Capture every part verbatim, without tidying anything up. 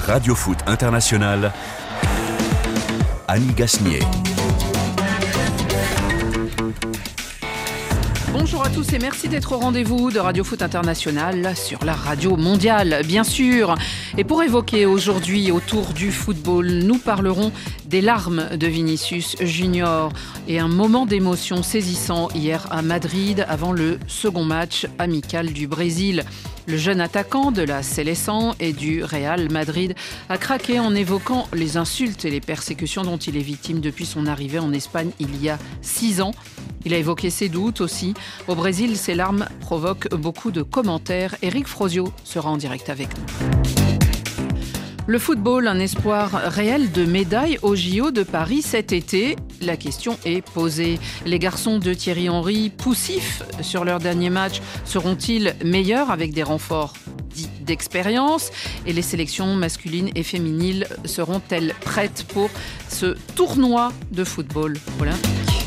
Radio Foot International, Annie Gasnier. Bonjour à tous et merci d'être au rendez-vous de Radio Foot International sur la radio mondiale, bien sûr. Et pour évoquer aujourd'hui autour du football, nous parlerons des larmes de Vinicius Junior et un moment d'émotion saisissant hier à Madrid avant le second match amical du Brésil. Le jeune attaquant de la Seleção et du Real Madrid a craqué en évoquant les insultes et les persécutions dont il est victime depuis son arrivée en Espagne il y a six ans. Il a évoqué ses doutes aussi. Au Brésil, ses larmes provoquent beaucoup de commentaires. Eric Frosio sera en direct avec nous. Le football, un espoir réel de médaille au J O de Paris cet été. La question est posée. Les garçons de Thierry Henry, poussifs sur leur dernier match, seront-ils meilleurs avec des renforts dits d'expérience ? Et les sélections masculines et féminines seront-elles prêtes pour ce tournoi de football olympique ?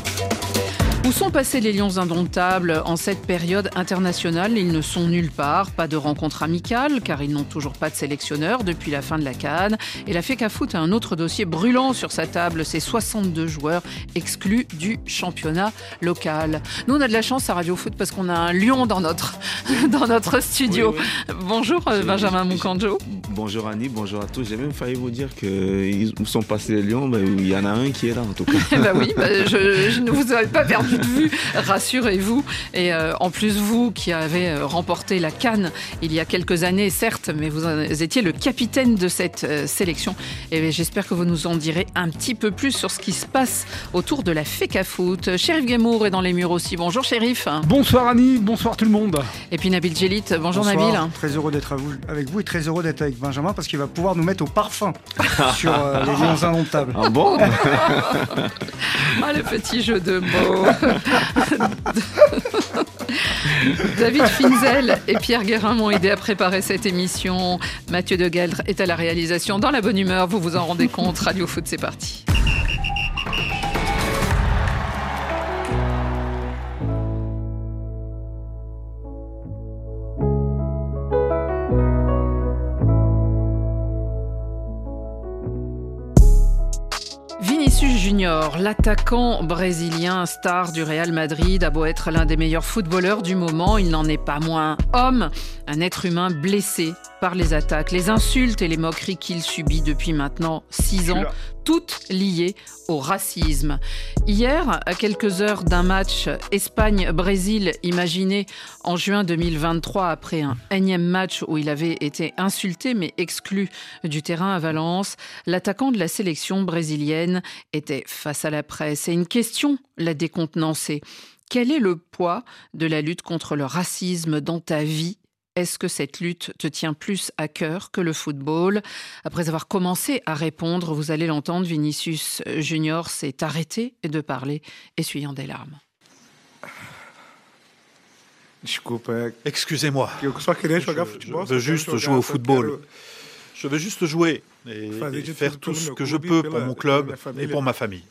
Où sont passés les Lions indomptables en cette période internationale ? Ils ne sont nulle part, pas de rencontre amicale, car ils n'ont toujours pas de sélectionneur depuis la fin de la CAN. Et la FECAFOOT a un autre dossier brûlant sur sa table, ses soixante-deux joueurs exclus du championnat local. Nous, on a de la chance à Radio Foot parce qu'on a un lion dans notre, dans notre studio. Oui, oui. Bonjour J'ai, Benjamin Moukandjo. Bonjour Annie, bonjour à tous. J'ai même failli vous dire qu'ils sont passés les lions, mais il y en a un qui est là en tout cas. bah oui, bah je, je ne vous avais pas perdu de vue, rassurez-vous. Et euh, en plus, vous qui avez remporté la CAN il y a quelques années, certes, mais vous étiez le capitaine de cette euh, sélection. Et j'espère que vous nous en direz un petit peu plus sur ce qui se passe autour de la FECAFOOT. Chérif Guémour est dans les murs aussi. Bonjour Chérif. Bonsoir Annie, bonsoir tout le monde. Et puis Nabil Djellit. Bonjour bonsoir. Nabil. Très heureux d'être avec vous et très heureux d'être avec Benjamin parce qu'il va pouvoir nous mettre au parfum sur euh, les Lions indomptables. Ah bon? Ah, le petit jeu de mots. David Finzel et Pierre Guérin m'ont aidé à préparer cette émission. Mathieu De Gueldre est à la réalisation. Dans la bonne humeur, vous vous en rendez compte. Radio Foot, c'est parti. Vinicius Junior, l'attaquant brésilien star du Real Madrid, a beau être l'un des meilleurs footballeurs du moment, il n'en est pas moins homme, un être humain blessé par les attaques, les insultes et les moqueries qu'il subit depuis maintenant six ans, toutes liées au racisme. Hier, à quelques heures d'un match Espagne-Brésil imaginé en juin deux mille vingt-trois, après un énième match où il avait été insulté mais exclu du terrain à Valence, l'attaquant de la sélection brésilienne était face à la presse. Et une question l'a décontenancé. Quel est le poids de la lutte contre le racisme dans ta vie ? Est-ce que cette lutte te tient plus à cœur que le football ? Après avoir commencé à répondre, vous allez l'entendre, Vinicius Junior s'est arrêté de parler, essuyant des larmes. Excusez-moi. Je veux juste jouer au football. Je veux juste jouer et, et faire tout ce que je peux pour mon club et pour ma famille.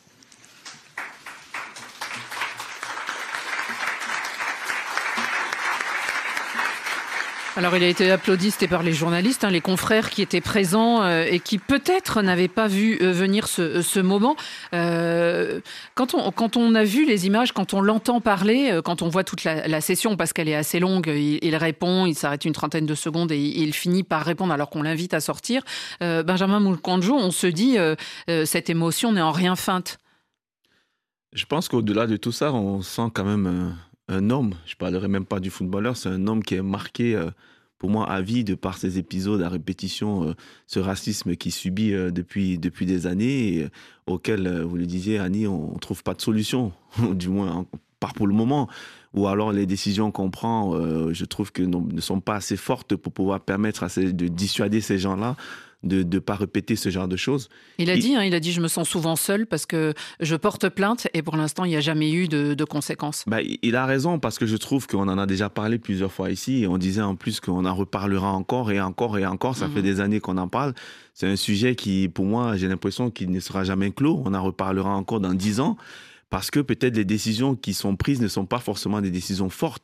Alors il a été applaudi, c'était par les journalistes, hein, les confrères qui étaient présents euh, et qui peut-être n'avaient pas vu euh, venir ce, ce moment. Euh, quand, on, quand on a vu les images, quand on l'entend parler, euh, quand on voit toute la, la session, parce qu'elle est assez longue, il, il répond, il s'arrête une trentaine de secondes et il, il finit par répondre alors qu'on l'invite à sortir. Euh, Benjamin Moukandjo, on se dit, euh, euh, cette émotion n'est en rien feinte. Je pense qu'au-delà de tout ça, on sent quand même... Euh... un homme, je ne parlerai même pas du footballeur, c'est un homme qui est marqué, euh, pour moi, à vie de par ses épisodes à répétition, euh, ce racisme qu'il subit euh, depuis, depuis des années, et, euh, auquel, euh, vous le disiez, Annie, on ne trouve pas de solution, du moins, pas pour le moment. Ou alors les décisions qu'on prend, euh, je trouve que non, ne sont pas assez fortes pour pouvoir permettre à ces, de dissuader ces gens-là de ne pas répéter ce genre de choses. Il a, il... dit, hein, il a dit, je me sens souvent seul parce que je porte plainte et pour l'instant, il n'y a jamais eu de, de conséquences. Bah, il a raison parce que je trouve qu'on en a déjà parlé plusieurs fois ici et on disait en plus qu'on en reparlera encore et encore et encore. Ça mmh. fait des années qu'on en parle. C'est un sujet qui, pour moi, j'ai l'impression qu'il ne sera jamais clos. On en reparlera encore dans dix ans parce que peut-être les décisions qui sont prises ne sont pas forcément des décisions fortes.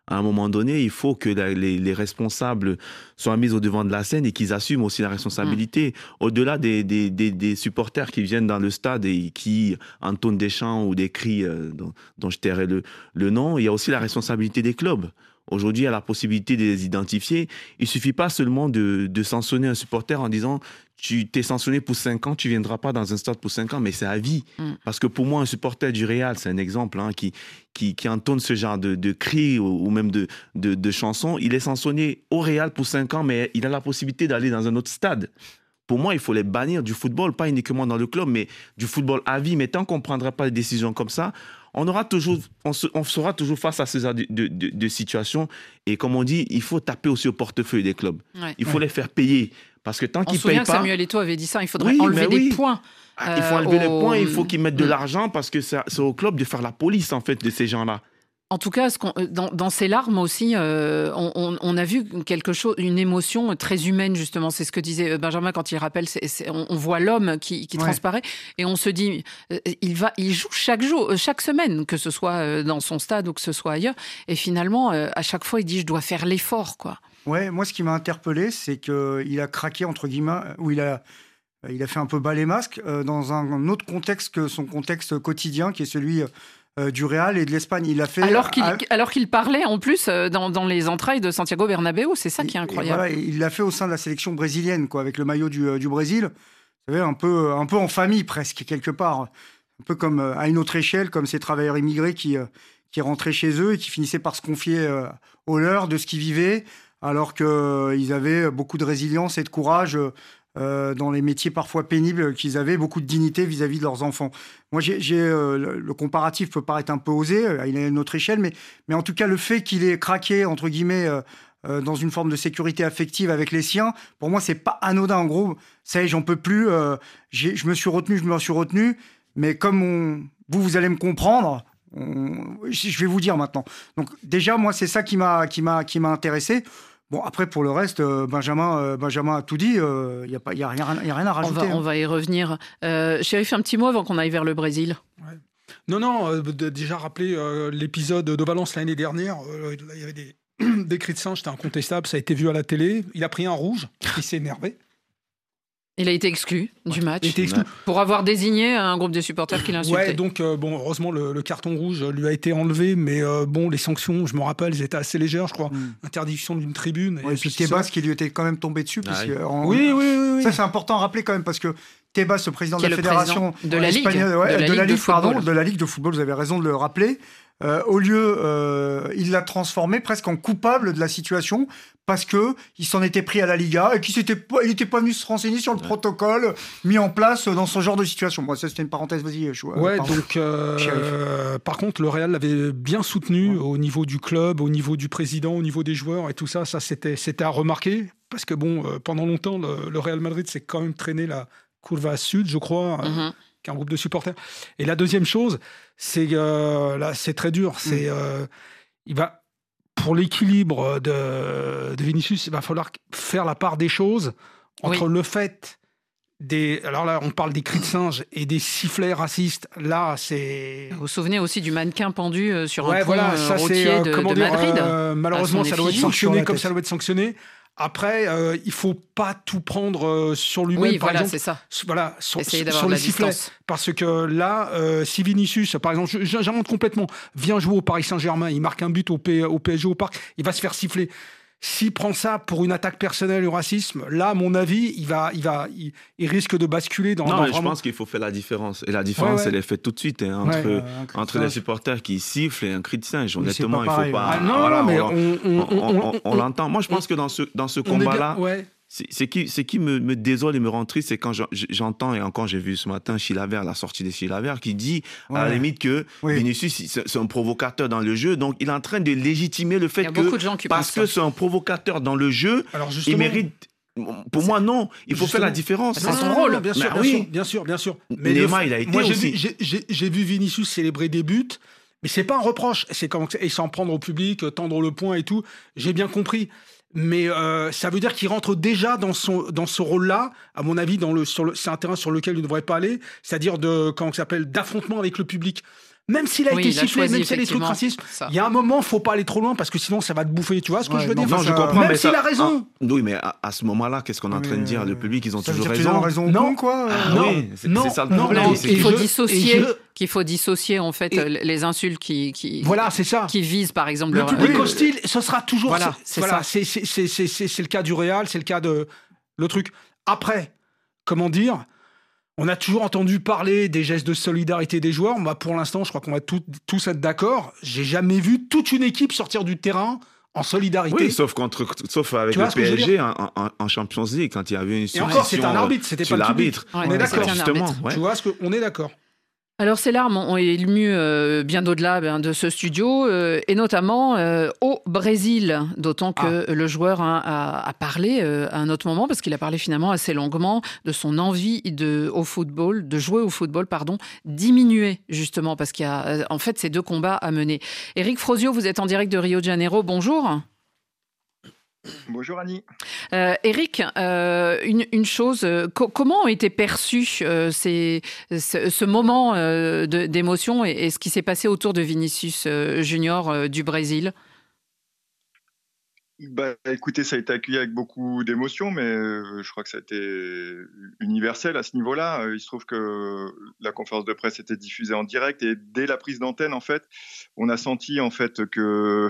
à un moment donné, il faut que la, les, les responsables soient mis au devant de la scène et qu'ils assument aussi la responsabilité. Mmh. Au-delà des, des, des, des supporters qui viennent dans le stade et qui entonnent des chants ou des cris euh, dont, dont je tairai le, le nom, il y a aussi la responsabilité des clubs. Aujourd'hui, il y a la possibilité de les identifier. Il ne suffit pas seulement de, de sanctionner un supporter en disant « tu t'es sanctionné pour cinq ans, tu ne viendras pas dans un stade pour cinq ans », mais c'est à vie. Mm. Parce que pour moi, un supporter du Real, c'est un exemple, hein, qui, qui, qui entonne ce genre de, de cris ou, ou même de, de, de chansons. Il est sanctionné au Real pour cinq ans, mais il a la possibilité d'aller dans un autre stade. Pour moi, il faut les bannir du football, pas uniquement dans le club, mais du football à vie. Mais tant qu'on ne prendra pas des décisions comme ça, on, aura toujours, on, se, on sera toujours face à ce genre de, de, de, de situations. Et comme on dit, il faut taper aussi au portefeuille des clubs. Ouais, il faut ouais. les faire payer. Parce que tant qu'ils ne payent pas... On se souvient que Samuel Eto'o avait dit ça, il faudrait oui, enlever des oui. points. Ah, il faut enlever euh, les au... points, il faut qu'ils mettent de mmh. l'argent parce que c'est, c'est au club de faire la police, en fait, de ces gens-là. En tout cas, ce qu'on, dans, dans ces larmes aussi, euh, on, on, on a vu quelque chose, une émotion très humaine, justement. C'est ce que disait Benjamin quand il rappelle. C'est, c'est, on, on voit l'homme qui, qui ouais. transparaît et on se dit, euh, il, va, il joue chaque jour, chaque semaine, que ce soit dans son stade ou que ce soit ailleurs. Et finalement, euh, à chaque fois, il dit, je dois faire l'effort, quoi. Ouais, moi, ce qui m'a interpellé, c'est qu'il a craqué, entre guillemets, où il a, il a fait un peu bas les masques, euh, dans un, un autre contexte que son contexte quotidien, qui est celui... Euh, du Real et de l'Espagne. Il a fait alors qu'il, à... alors qu'il parlait en plus euh, dans, dans les entrailles de Santiago Bernabéu, c'est ça qui est incroyable. Voilà, il l'a fait au sein de la sélection brésilienne, quoi, avec le maillot du, euh, du Brésil. Vous savez, un peu, un peu en famille presque, quelque part. Un peu comme euh, à une autre échelle, comme ces travailleurs immigrés qui, euh, qui rentraient chez eux et qui finissaient par se confier euh, aux leurs de ce qu'ils vivaient, alors qu'ils euh, avaient beaucoup de résilience et de courage euh, Euh, dans les métiers parfois pénibles qu'ils avaient, beaucoup de dignité vis-à-vis de leurs enfants. Moi, j'ai, j'ai, euh, le, le comparatif peut paraître un peu osé, euh, il est à une autre échelle, mais, mais en tout cas, le fait qu'il ait craqué, entre guillemets, euh, euh, dans une forme de sécurité affective avec les siens, pour moi, c'est pas anodin. En gros, ça y est, j'en peux plus, euh, j'ai, je me suis retenu, je me suis retenu, mais comme on, vous, vous allez me comprendre, on, je vais vous dire maintenant. Donc déjà, moi, c'est ça qui m'a, qui m'a, qui m'a intéressé. Bon, après, pour le reste, euh, Benjamin, euh, Benjamin a tout dit. Il euh, n'y a, a, a, a rien à rajouter. On va, hein. on va y revenir. Euh, Chérif, un petit mot avant qu'on aille vers le Brésil. Ouais. Non, non, euh, de, déjà rappeler euh, l'épisode de Valence l'année dernière. Euh, il y avait des, des cris de singe, c'était incontestable. Ça a été vu à la télé. Il a pris un rouge. Il s'est énervé. Il a été exclu ouais. du match il a été exclu. Pour avoir désigné un groupe de supporters qui l'insultait. Ouais, donc euh, bon, heureusement le, le carton rouge lui a été enlevé, mais euh, bon, les sanctions, je me rappelle, elles étaient assez légères, je crois. Mm. Interdiction d'une tribune. Ouais, et puis Tebas qui lui était quand même tombé dessus. Parce ah, que en... oui, oui, oui, oui. Ça, c'est important à rappeler quand même parce que Tebas, le président qui de la fédération de la Ligue, espagnole, ouais, de la de, la Ligue Ligue, de pardon, football. de la Ligue de football, vous avez raison de le rappeler. Euh, au lieu, euh, il l'a transformé presque en coupable de la situation parce que il s'en était pris à la Liga et qu'il s'était pas, il n'était pas venu se renseigner sur le ouais. protocole mis en place dans ce genre de situation. Bon, ça c'était une parenthèse. Vas-y. Je, ouais. Pardon. Donc, euh, euh, par contre, le Real l'avait bien soutenu ouais. au niveau du club, au niveau du président, au niveau des joueurs et tout ça. Ça c'était, c'était à remarquer parce que bon, euh, pendant longtemps, le, le Real Madrid s'est quand même traîné la Curva Sud, je crois. Mm-hmm. Euh, qu'un groupe de supporters. Et la deuxième chose, c'est euh, là, c'est très dur. C'est mmh. euh, il va pour l'équilibre de, de Vinicius, il va falloir faire la part des choses entre oui. le fait des. Alors là, on parle des cris de singe et des sifflets racistes. Là, c'est. Vous vous souvenez aussi du mannequin pendu sur ouais, un pont voilà, ça, routier c'est, de, comment de dire, Madrid. Euh, malheureusement, ça doit être sanctionné comme ça doit être sanctionné. Après, euh, il faut pas tout prendre euh, sur lui-même. Oui, par voilà, exemple, c'est ça. Voilà, sur, Essayer sur les sifflets. Distance. Parce que là, euh, si Vinicius, par exemple, j'invente complètement, vient jouer au Paris Saint-Germain, il marque un but au, P, au P S G au Parc, il va se faire siffler. S'il prend ça pour une attaque personnelle au racisme, là, à mon avis, il va, il va, il, il risque de basculer dans. Non, dans mais vraiment... je pense qu'il faut faire la différence. Et la différence, ouais, ouais. elle est faite tout de suite hein, entre, ouais, euh, entre les supporters qui sifflent et un cri de singe. Honnêtement, il ne faut pas. Ah, non, voilà, non, mais on, on, on, on, on, on l'entend. Moi, je pense que dans ce, dans ce combat-là. C'est, c'est qui, c'est qui me, me désole et me rend triste, c'est quand j'entends, et encore j'ai vu ce matin Chilavert, la sortie de Chilavert, qui dit ouais. à la limite que oui. Vinicius, c'est, c'est un provocateur dans le jeu, donc il est en train de légitimer le fait que, parce que c'est un provocateur dans le jeu, il mérite... Pour moi, non. Il faut faire la différence. C'est son rôle. Bien sûr, bien, oui. sûr, bien sûr, bien sûr. Mais Neymar, il a été moi, aussi. J'ai vu, j'ai, j'ai, j'ai vu Vinicius célébrer des buts, mais c'est pas un reproche. C'est comme et s'en prendre au public, tendre le poing et tout. J'ai bien compris. Mais euh, ça veut dire qu'il rentre déjà dans son dans ce rôle-là, à mon avis, dans le sur le c'est un terrain sur lequel il ne devrait pas aller, c'est-à-dire de comment ça s'appelle d'affrontement avec le public. Même s'il a oui, été il a sifflé, choisi, même s'il y a des trucs racistes, il y a un moment, il ne faut pas aller trop loin parce que sinon ça va te bouffer. Tu vois ce que ouais, je veux non, dire? Non, je comprends, même mais s'il ça, a raison. Ah, oui, mais à, à ce moment-là, qu'est-ce qu'on est en train de dire? Le public, ils ont ça toujours veut dire raison. raison. Non, bon, quoi. Ah, non, oui, c'est, non, c'est ça le non, problème. non, c'est qu'il que- faut je- dissocier, je- qu'il faut dissocier en fait Et- les insultes qui, qui, Voilà, c'est ça. qui visent par exemple Le public oui. hostile, ce sera toujours. Voilà, c'est, c'est voilà, ça. c'est, c'est, c'est, c'est, c'est, c'est le cas du Real, c'est le cas de le truc. Après, comment dire? On a toujours entendu parler des gestes de solidarité des joueurs. Bah, pour l'instant, je crois qu'on va tout, tous être d'accord. J'ai jamais vu toute une équipe sortir du terrain en solidarité. Oui, sauf, contre, sauf avec Tu vois le ce que je veux P S G en, en, en Champions League, quand il y avait une Et soumission encore, c'est un arbitre, c'était sur pas le public. l'arbitre. Ouais, On est d'accord. c'était un Justement, arbitre. ouais. Tu vois ce que on est d'accord. Alors ces larmes ont ému euh, bien au-delà ben, de ce studio euh, et notamment euh, au Brésil, d'autant que ah. le joueur hein, a, a parlé euh, à un autre moment parce qu'il a parlé finalement assez longuement de son envie de au football, de jouer au football, pardon, diminuer justement parce qu'il y a en fait ces deux combats à mener. Éric Frosio, vous êtes en direct de Rio de Janeiro. Bonjour. Bonjour Annie. Euh, Éric, euh, une, une chose, euh, co- comment ont été perçus euh, ces, ce, ce moment euh, de, d'émotion et, et ce qui s'est passé autour de Vinicius euh, Junior euh, du Brésil? Bah, écoutez, ça a été accueilli avec beaucoup d'émotion, mais euh, je crois que ça a été universel à ce niveau-là. Il se trouve que la conférence de presse était diffusée en direct et dès la prise d'antenne, en fait, on a senti en fait que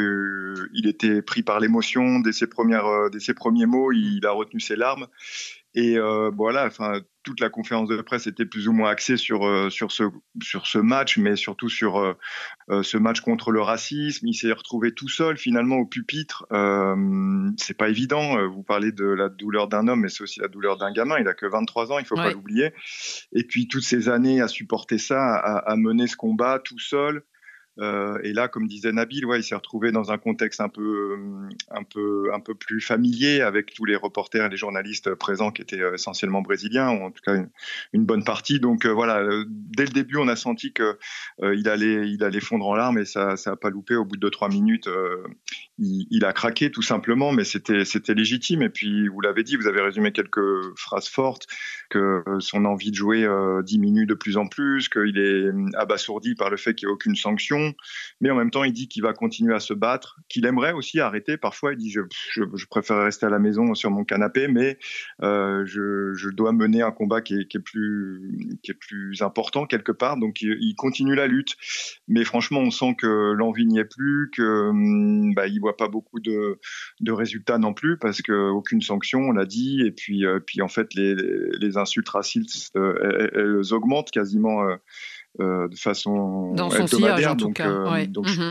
que il était pris par l'émotion dès ses premières, dès ses premiers mots. Il a retenu ses larmes. Et euh, voilà, enfin, toute la conférence de presse était plus ou moins axée sur euh, sur ce sur ce match, mais surtout sur euh, euh, ce match contre le racisme. Il s'est retrouvé tout seul finalement au pupitre. Euh, c'est pas évident. Vous parlez de la douleur d'un homme, mais c'est aussi la douleur d'un gamin. Il a que vingt-trois ans, il faut ouais. pas l'oublier. Et puis toutes ces années à supporter ça, à, à mener ce combat tout seul. Euh, et là, comme disait Nabil, ouais, il s'est retrouvé dans un contexte un peu, un peu, un peu plus familier avec tous les reporters et les journalistes présents qui étaient essentiellement brésiliens, ou en tout cas une, une bonne partie. Donc euh, voilà, euh, dès le début, on a senti que euh, il allait, il allait fondre en larmes et ça, ça a pas loupé. Au bout de deux trois minutes, euh, il, il a craqué tout simplement, mais c'était, c'était légitime. Et puis vous l'avez dit, vous avez résumé quelques phrases fortes, que son envie de jouer euh, diminue de plus en plus, qu'il est abasourdi par le fait qu'il n'y a aucune sanction. Mais en même temps, il dit qu'il va continuer à se battre, qu'il aimerait aussi arrêter. Parfois, il dit je, je, je préfère rester à la maison sur mon canapé, mais euh, je, je dois mener un combat qui est, qui est plus, qui est plus important quelque part. Donc, il, il continue la lutte. Mais franchement, on sent que l'envie n'y est plus, que bah, il voit pas beaucoup de, de résultats non plus parce que aucune sanction, on l'a dit. Et puis, euh, puis en fait, les, les insultes racistes, euh, elles, elles augmentent quasiment. Euh, Euh, de façon dans son sillage en tout donc, cas. Euh, ouais. donc, mm-hmm.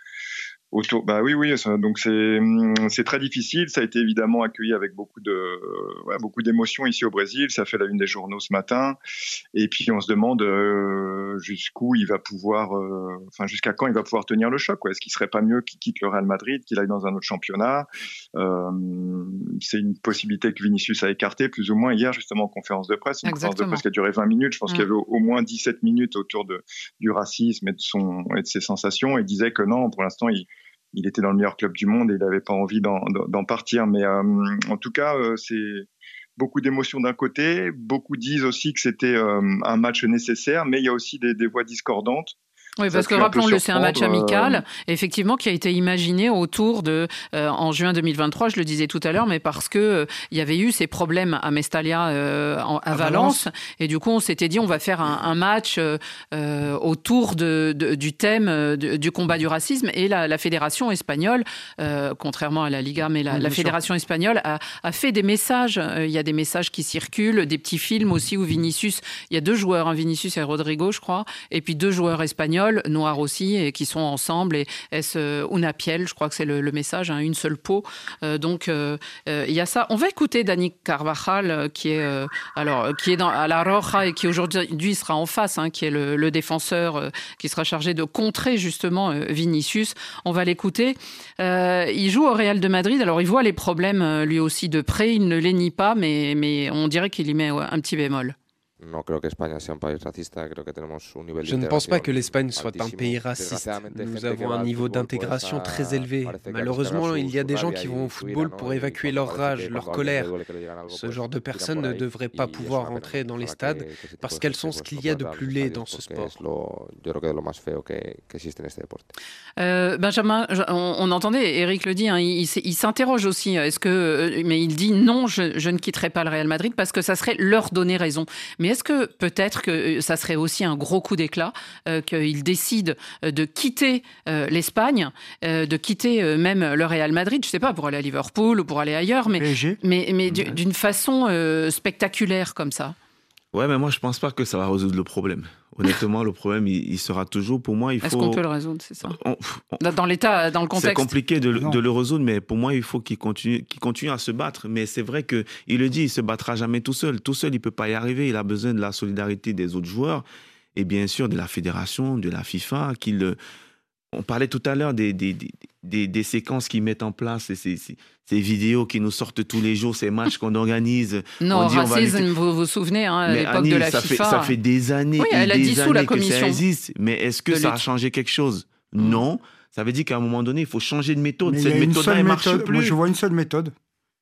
Autour, bah oui, oui, ça, donc c'est c'est très difficile. Ça a été évidemment accueilli avec beaucoup de ouais, beaucoup d'émotions ici au Brésil. Ça fait la une des journaux ce matin. Et puis on se demande euh, jusqu'où il va pouvoir, euh, enfin jusqu'à quand il va pouvoir tenir le choc. Quoi. Est-ce qu'il serait pas mieux qu'il quitte le Real Madrid, qu'il aille dans un autre championnat? euh, C'est une possibilité que Vinicius a écartée plus ou moins hier justement en conférence de presse. Une Exactement. conférence de presse qui a duré vingt minutes. Je pense mmh. qu'il y avait au, au moins dix-sept minutes autour de du racisme et de son et de ses sensations. Il disait que non, pour l'instant il Il était dans le meilleur club du monde et il n'avait pas envie d'en, d'en partir. Mais euh, en tout cas, euh, c'est beaucoup d'émotions d'un côté. Beaucoup disent aussi que c'était euh, un match nécessaire, mais il y a aussi des, des voix discordantes. Oui, parce que rappelons-le, c'est un match amical, euh... effectivement, qui a été imaginé autour de, euh, en juin deux mille vingt-trois, je le disais tout à l'heure, mais parce que euh, il y avait eu ces problèmes à Mestalla, euh, en, à, à Valence, Valence, et du coup, on s'était dit, on va faire un, un match euh, autour de, de, du thème de, du combat du racisme, et la, la fédération espagnole, euh, contrairement à la Liga, mais la, oui, la fédération sûr. espagnole a, a fait des messages. Il y a des messages qui circulent, des petits films aussi où Vinicius, il y a deux joueurs, hein, Vinicius et Rodrigo, je crois, et puis deux joueurs espagnols, noirs aussi, et qui sont ensemble. Et est-ce una piel, je crois que c'est le, le message, hein, une seule peau. Euh, donc, euh, euh, il y a ça. On va écouter Dani Carvajal, qui est, euh, alors, qui est dans, à la Roja et qui aujourd'hui sera en face, hein, qui est le, le défenseur euh, qui sera chargé de contrer justement euh, Vinicius. On va l'écouter. Euh, il joue au Real de Madrid. Alors, il voit les problèmes, lui aussi, de près. Il ne les nie pas, mais, mais on dirait qu'il y met un petit bémol. Je ne pense pas que l'Espagne soit un pays raciste. Nous avons un niveau d'intégration très élevé. Malheureusement, il y a des gens qui vont au football pour évacuer leur rage, leur colère. Ce genre de personnes ne devraient pas pouvoir entrer dans les stades parce qu'elles sont ce qu'il y a de plus laid dans ce sport. Euh, Benjamin, on, on entendait, Eric le dit, hein, il, il s'interroge aussi. Est-ce que, mais il dit non, je, je ne quitterai pas le Real Madrid parce que ça serait leur donner raison. Mais est-ce que peut-être que ça serait aussi un gros coup d'éclat, euh, qu'il décide de quitter euh, l'Espagne, euh, de quitter euh, même le Real Madrid, je ne sais pas, pour aller à Liverpool ou pour aller ailleurs, mais, mais, mais ouais. d'une façon euh, spectaculaire comme ça? Ouais, mais moi, je ne pense pas que ça va résoudre le problème. Honnêtement, le problème, il, il sera toujours, pour moi, il faut... Est-ce qu'on peut le résoudre, c'est ça? on, on... Dans l'état, dans le contexte. C'est compliqué de, de le résoudre, mais pour moi, il faut qu'il continue, qu'il continue à se battre. Mais c'est vrai qu'il le dit, il ne se battra jamais tout seul. Tout seul, il ne peut pas y arriver. Il a besoin de la solidarité des autres joueurs et bien sûr de la fédération, de la FIFA, qu'il... On parlait tout à l'heure des, des, des, des séquences qu'ils mettent en place, ces, ces, ces vidéos qui nous sortent tous les jours, ces matchs qu'on organise. Non, on dit, racisme, on va vous vous souvenez, hein, à l'époque Annie, de la ça FIFA. Fait, ça fait des années, oui, elle des a dissous années la que commission ça existe. Mais est-ce que ça lutte. a changé quelque chose? mmh. Non. Ça veut dire qu'à un moment donné, il faut changer de méthode. Mais Cette méthode-là, elle ne marche plus. Moi, je vois une seule méthode.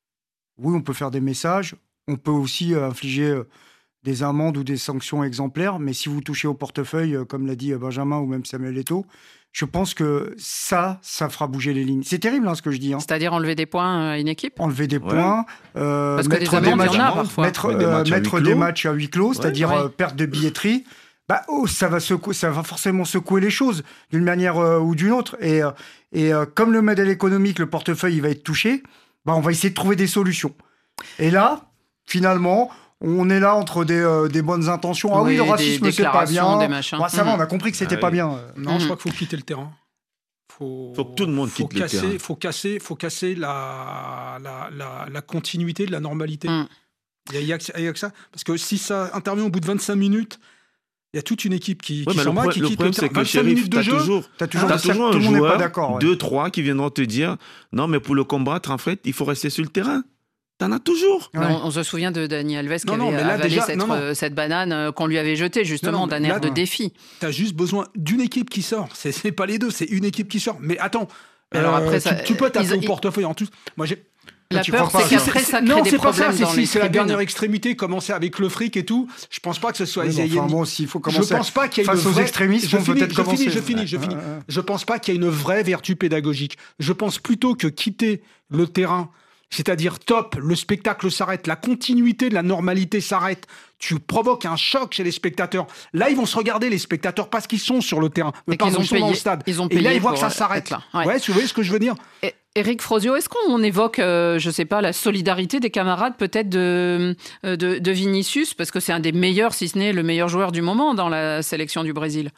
Oui, on peut faire des messages. On peut aussi euh, infliger... Euh, des amendes ou des sanctions exemplaires, mais si vous touchez au portefeuille, comme l'a dit Benjamin ou même Samuel Eto'o, je pense que ça, ça fera bouger les lignes. C'est terrible hein, ce que je dis. Hein. C'est-à-dire enlever des points à une équipe? Enlever des ouais. points, euh, Parce que mettre, des, des, matchs, y en a, parfois. mettre, euh, des, matchs mettre des matchs à huis clos, ouais. c'est-à-dire ouais. euh, perte de billetterie. Bah, oh, ça, va secouer, ça va forcément secouer les choses d'une manière euh, ou d'une autre. Et, euh, et euh, comme le modèle économique, le portefeuille, il va être touché, bah, on va essayer de trouver des solutions. Et là, finalement... On est là entre des, euh, des bonnes intentions. Ah oui, oui le racisme, c'est pas bien. Bah, ça mmh. va, on a compris que c'était ah, pas oui. bien. Non, mmh. je crois qu'il faut quitter le terrain. Faut, faut que tout le monde quitte casser, le terrain. Il faut casser, faut casser la, la, la, la continuité de la normalité. Il mmh. n'y a, a, a que ça. Parce que si ça intervient au bout de vingt-cinq minutes, il y a toute une équipe qui, ouais, qui s'en va, qui quitte le terrain. vingt-cinq Shérif, minutes de jeu. Toujours, t'as toujours, t'as toujours un joueur, d'accord, ouais. deux, trois qui viendront te dire non, mais pour le combattre, en fait, il faut rester sur le terrain. T'en as toujours. Ouais. On, on se souvient de Dani Alves qui non, avait non, avalé déjà, cette, non, non. Euh, cette banane euh, qu'on lui avait jetée justement non, non, d'un air là, de défi. T'as juste besoin d'une équipe qui sort. C'est, c'est pas les deux, c'est une équipe qui sort. Mais attends, alors euh, après, tu, ça, tu peux taper ils, au portefeuille en tout. Moi, j'ai... La tu peur, c'est qu'après, ça crée non, des c'est problèmes pas ça, dans c'est, les c'est la tribunes. dernière extrémité, commencer avec le fric et tout. Je pense pas que ce soit... Oui, enfin, bon, s'il faut commencer je pense pas qu'il y ait face une vraie... aux extrémistes, je on finis, peut-être je commencer. Finis, je finis, je finis. Je pense pas qu'il y ait une vraie vertu pédagogique. Je pense plutôt que quitter le terrain... C'est-à-dire, top, le spectacle s'arrête, la continuité de la normalité s'arrête. Tu provoques un choc chez les spectateurs. Là, ils vont se regarder, les spectateurs, parce qu'ils sont sur le terrain. Mais pardon, ils sont payé, dans le stade. Ils ont et là, ils voient que ça s'arrête. Là. Ouais. ouais, tu vois ce que je veux dire? et, Éric Frosio, est-ce qu'on évoque, euh, je sais pas, la solidarité des camarades peut-être de, de, de Vinicius? Parce que c'est un des meilleurs, si ce n'est le meilleur joueur du moment dans la sélection du Brésil.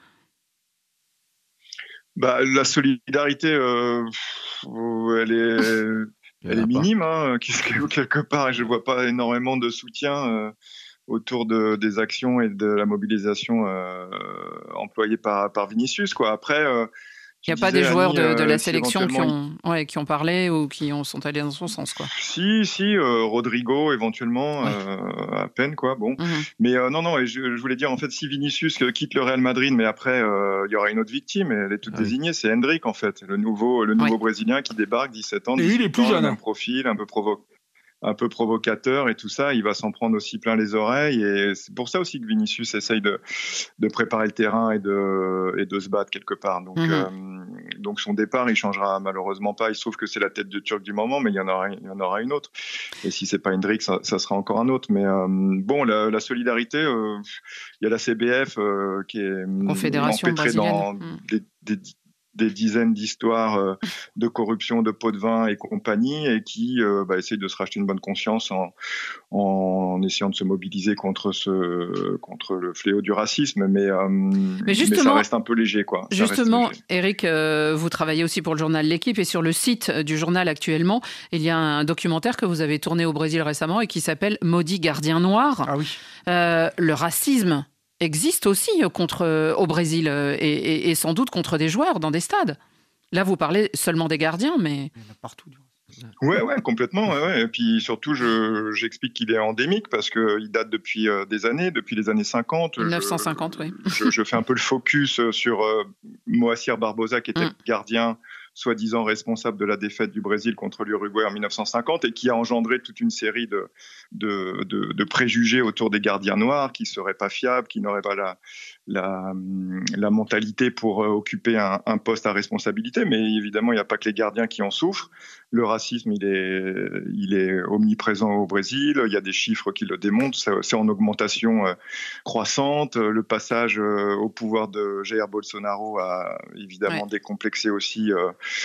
Bah, la solidarité, euh, elle est... Elle est minime, hein, quelque part, et je ne vois pas énormément de soutien euh, autour de, des actions et de la mobilisation euh, employée par, par Vinicius, quoi. Après, euh, il n'y a pas des joueurs Annie, de, de la euh, sélection qui ont, ouais, qui ont parlé ou qui ont, sont allés dans son sens, quoi. Si, si, euh, Rodrigo éventuellement, ouais. euh, à peine, quoi. Bon, mm-hmm. mais euh, non, non. Et je, je voulais dire, en fait, si Vinicius quitte le Real Madrid, mais après, il euh, y aura une autre victime, et elle est toute ah, désignée, oui. c'est Hendrick, en fait, le nouveau, le nouveau ouais. Brésilien qui débarque, dix-sept ans, et il est plus jeune, un profil, un peu provoqué. un peu provocateur et tout ça, il va s'en prendre aussi plein les oreilles et c'est pour ça aussi que Vinicius essaye de, de préparer le terrain et de, et de se battre quelque part. Donc, mmh. euh, donc son départ, il changera malheureusement pas. Il se trouve que c'est la tête de Turc du moment, mais il y en aura, il y en aura une autre. Et si c'est pas Hendrick, ça, ça sera encore un autre. Mais euh, bon, la, la solidarité, euh, il y a la C B F euh, qui est Confédération brésilienne dans mmh. des, des des dizaines d'histoires euh, de corruption, de pots de vin et compagnie, et qui euh, bah, essayent de se racheter une bonne conscience en, en essayant de se mobiliser contre, ce, contre le fléau du racisme. Mais, euh, mais, mais ça reste un peu léger, quoi. Justement, Éric, euh, vous travaillez aussi pour le journal L'Équipe, et sur le site du journal actuellement, il y a un documentaire que vous avez tourné au Brésil récemment et qui s'appelle « Maudit gardien noir ». Ah oui. Euh, le racisme existe aussi contre, au Brésil et, et, et sans doute contre des joueurs dans des stades. Là, vous parlez seulement des gardiens, mais... Il y en a partout. Ouais, ouais, complètement. Ouais, ouais. Et puis surtout, je, j'explique qu'il est endémique parce qu'il date depuis euh, des années, depuis les années cinquante. mille neuf cent cinquante, je, oui. je, je fais un peu le focus sur euh, Moacir Barbosa, qui était mm. gardien, soi-disant responsable de la défaite du Brésil contre l'Uruguay en mille neuf cent cinquante et qui a engendré toute une série de, de, de, de préjugés autour des gardiens noirs qui ne seraient pas fiables, qui n'auraient pas la, la, la mentalité pour occuper un, un poste à responsabilité. Mais évidemment, il n'y a pas que les gardiens qui en souffrent. Le racisme, il est, il est omniprésent au Brésil. Il y a des chiffres qui le démontrent. C'est en augmentation croissante. Le passage au pouvoir de Jair Bolsonaro a évidemment ouais. décomplexé aussi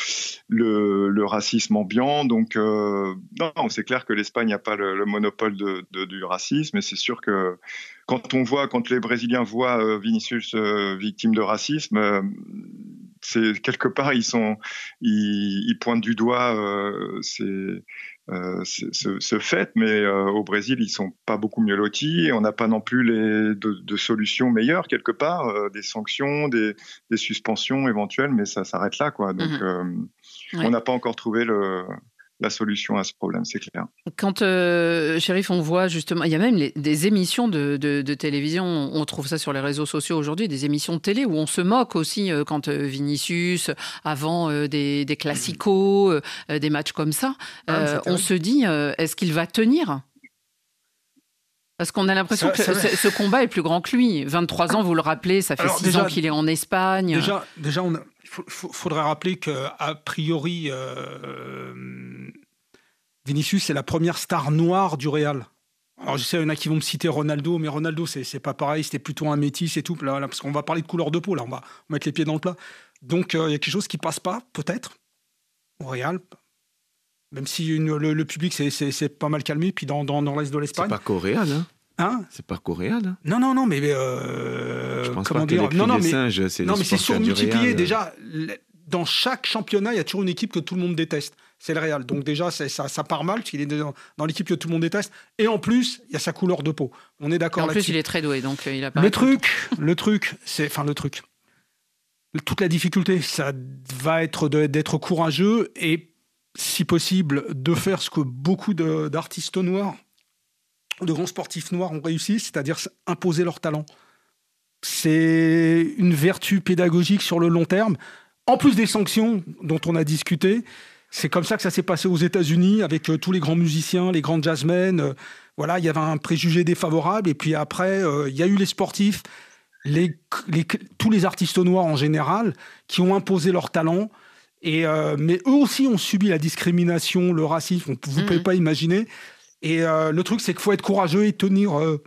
le, le racisme ambiant. Donc, euh, non, c'est clair que l'Espagne n'a pas le, le monopole de, de, du racisme. Et c'est sûr que quand on voit, quand les Brésiliens voient euh, Vinicius euh, victime de racisme, euh, c'est quelque part ils sont, ils, ils pointent du doigt euh, ces, euh, ce, ce fait, mais euh, au Brésil ils sont pas beaucoup mieux lotis. Et on n'a pas non plus les de, de solutions meilleures quelque part, euh, des sanctions, des, des suspensions éventuelles, mais ça s'arrête là, quoi. Donc mmh. euh, ouais. on n'a pas encore trouvé le la solution à ce problème, c'est clair. Quand, euh, Chérif, on voit justement, il y a même les, des émissions de, de, de télévision, on trouve ça sur les réseaux sociaux aujourd'hui, des émissions de télé où on se moque aussi euh, quand euh, Vinicius, avant euh, des, des classicos, euh, des matchs comme ça, euh, ah, on se dit, euh, est-ce qu'il va tenir ? Parce qu'on a l'impression ça, que ça, ce, ce combat est plus grand que lui. vingt-trois ans, vous le rappelez, ça fait Alors, six déjà, ans qu'il est en Espagne. Déjà, déjà on a... Il faudrait rappeler qu'a priori, euh, Vinicius, c'est la première star noire du Real. Alors, je sais, il y en a qui vont me citer Ronaldo, mais Ronaldo, c'est, c'est pas pareil, c'était plutôt un métis et tout, là, là, parce qu'on va parler de couleur de peau, là, on va, on va mettre les pieds dans le plat. Donc, il euh, y a quelque chose qui passe pas, peut-être, au Real, même si une, le, le public s'est c'est, c'est pas mal calmé, puis dans, dans, dans l'Est de l'Espagne. C'est pas qu'au Real, hein Hein c'est pas coréen, là. Non, non, non, mais euh, je pense comment pas dire que les non, non, des mais, singes, c'est non, mais c'est surmultiplié. Real. Déjà, dans chaque championnat, il y a toujours une équipe que tout le monde déteste. C'est le Real. Donc déjà, c'est, ça, ça part mal parce qu'il est dans, dans l'équipe que tout le monde déteste. Et en plus, il y a sa couleur de peau. On est d'accord et en là-dessus. En plus, il est très doué, donc il a pas. Le truc, le truc, c'est, enfin le truc. Toute la difficulté, ça va être de, d'être courageux et, si possible, de faire ce que beaucoup de, d'artistes noirs, de grands sportifs noirs ont réussi, c'est-à-dire imposer leur talent. C'est une vertu pédagogique sur le long terme. En plus des sanctions dont on a discuté, c'est comme ça que ça s'est passé aux États-Unis avec euh, tous les grands musiciens, les grands jazzmen. Euh, voilà, il y avait un préjugé défavorable. Et puis après, euh, il y a eu les sportifs, les, les, tous les artistes noirs en général, qui ont imposé leur talent. Et, euh, mais eux aussi ont subi la discrimination, le racisme. Vous ne mmh. pouvez pas imaginer. Et euh, le truc, c'est qu'il faut être courageux et tenir, euh,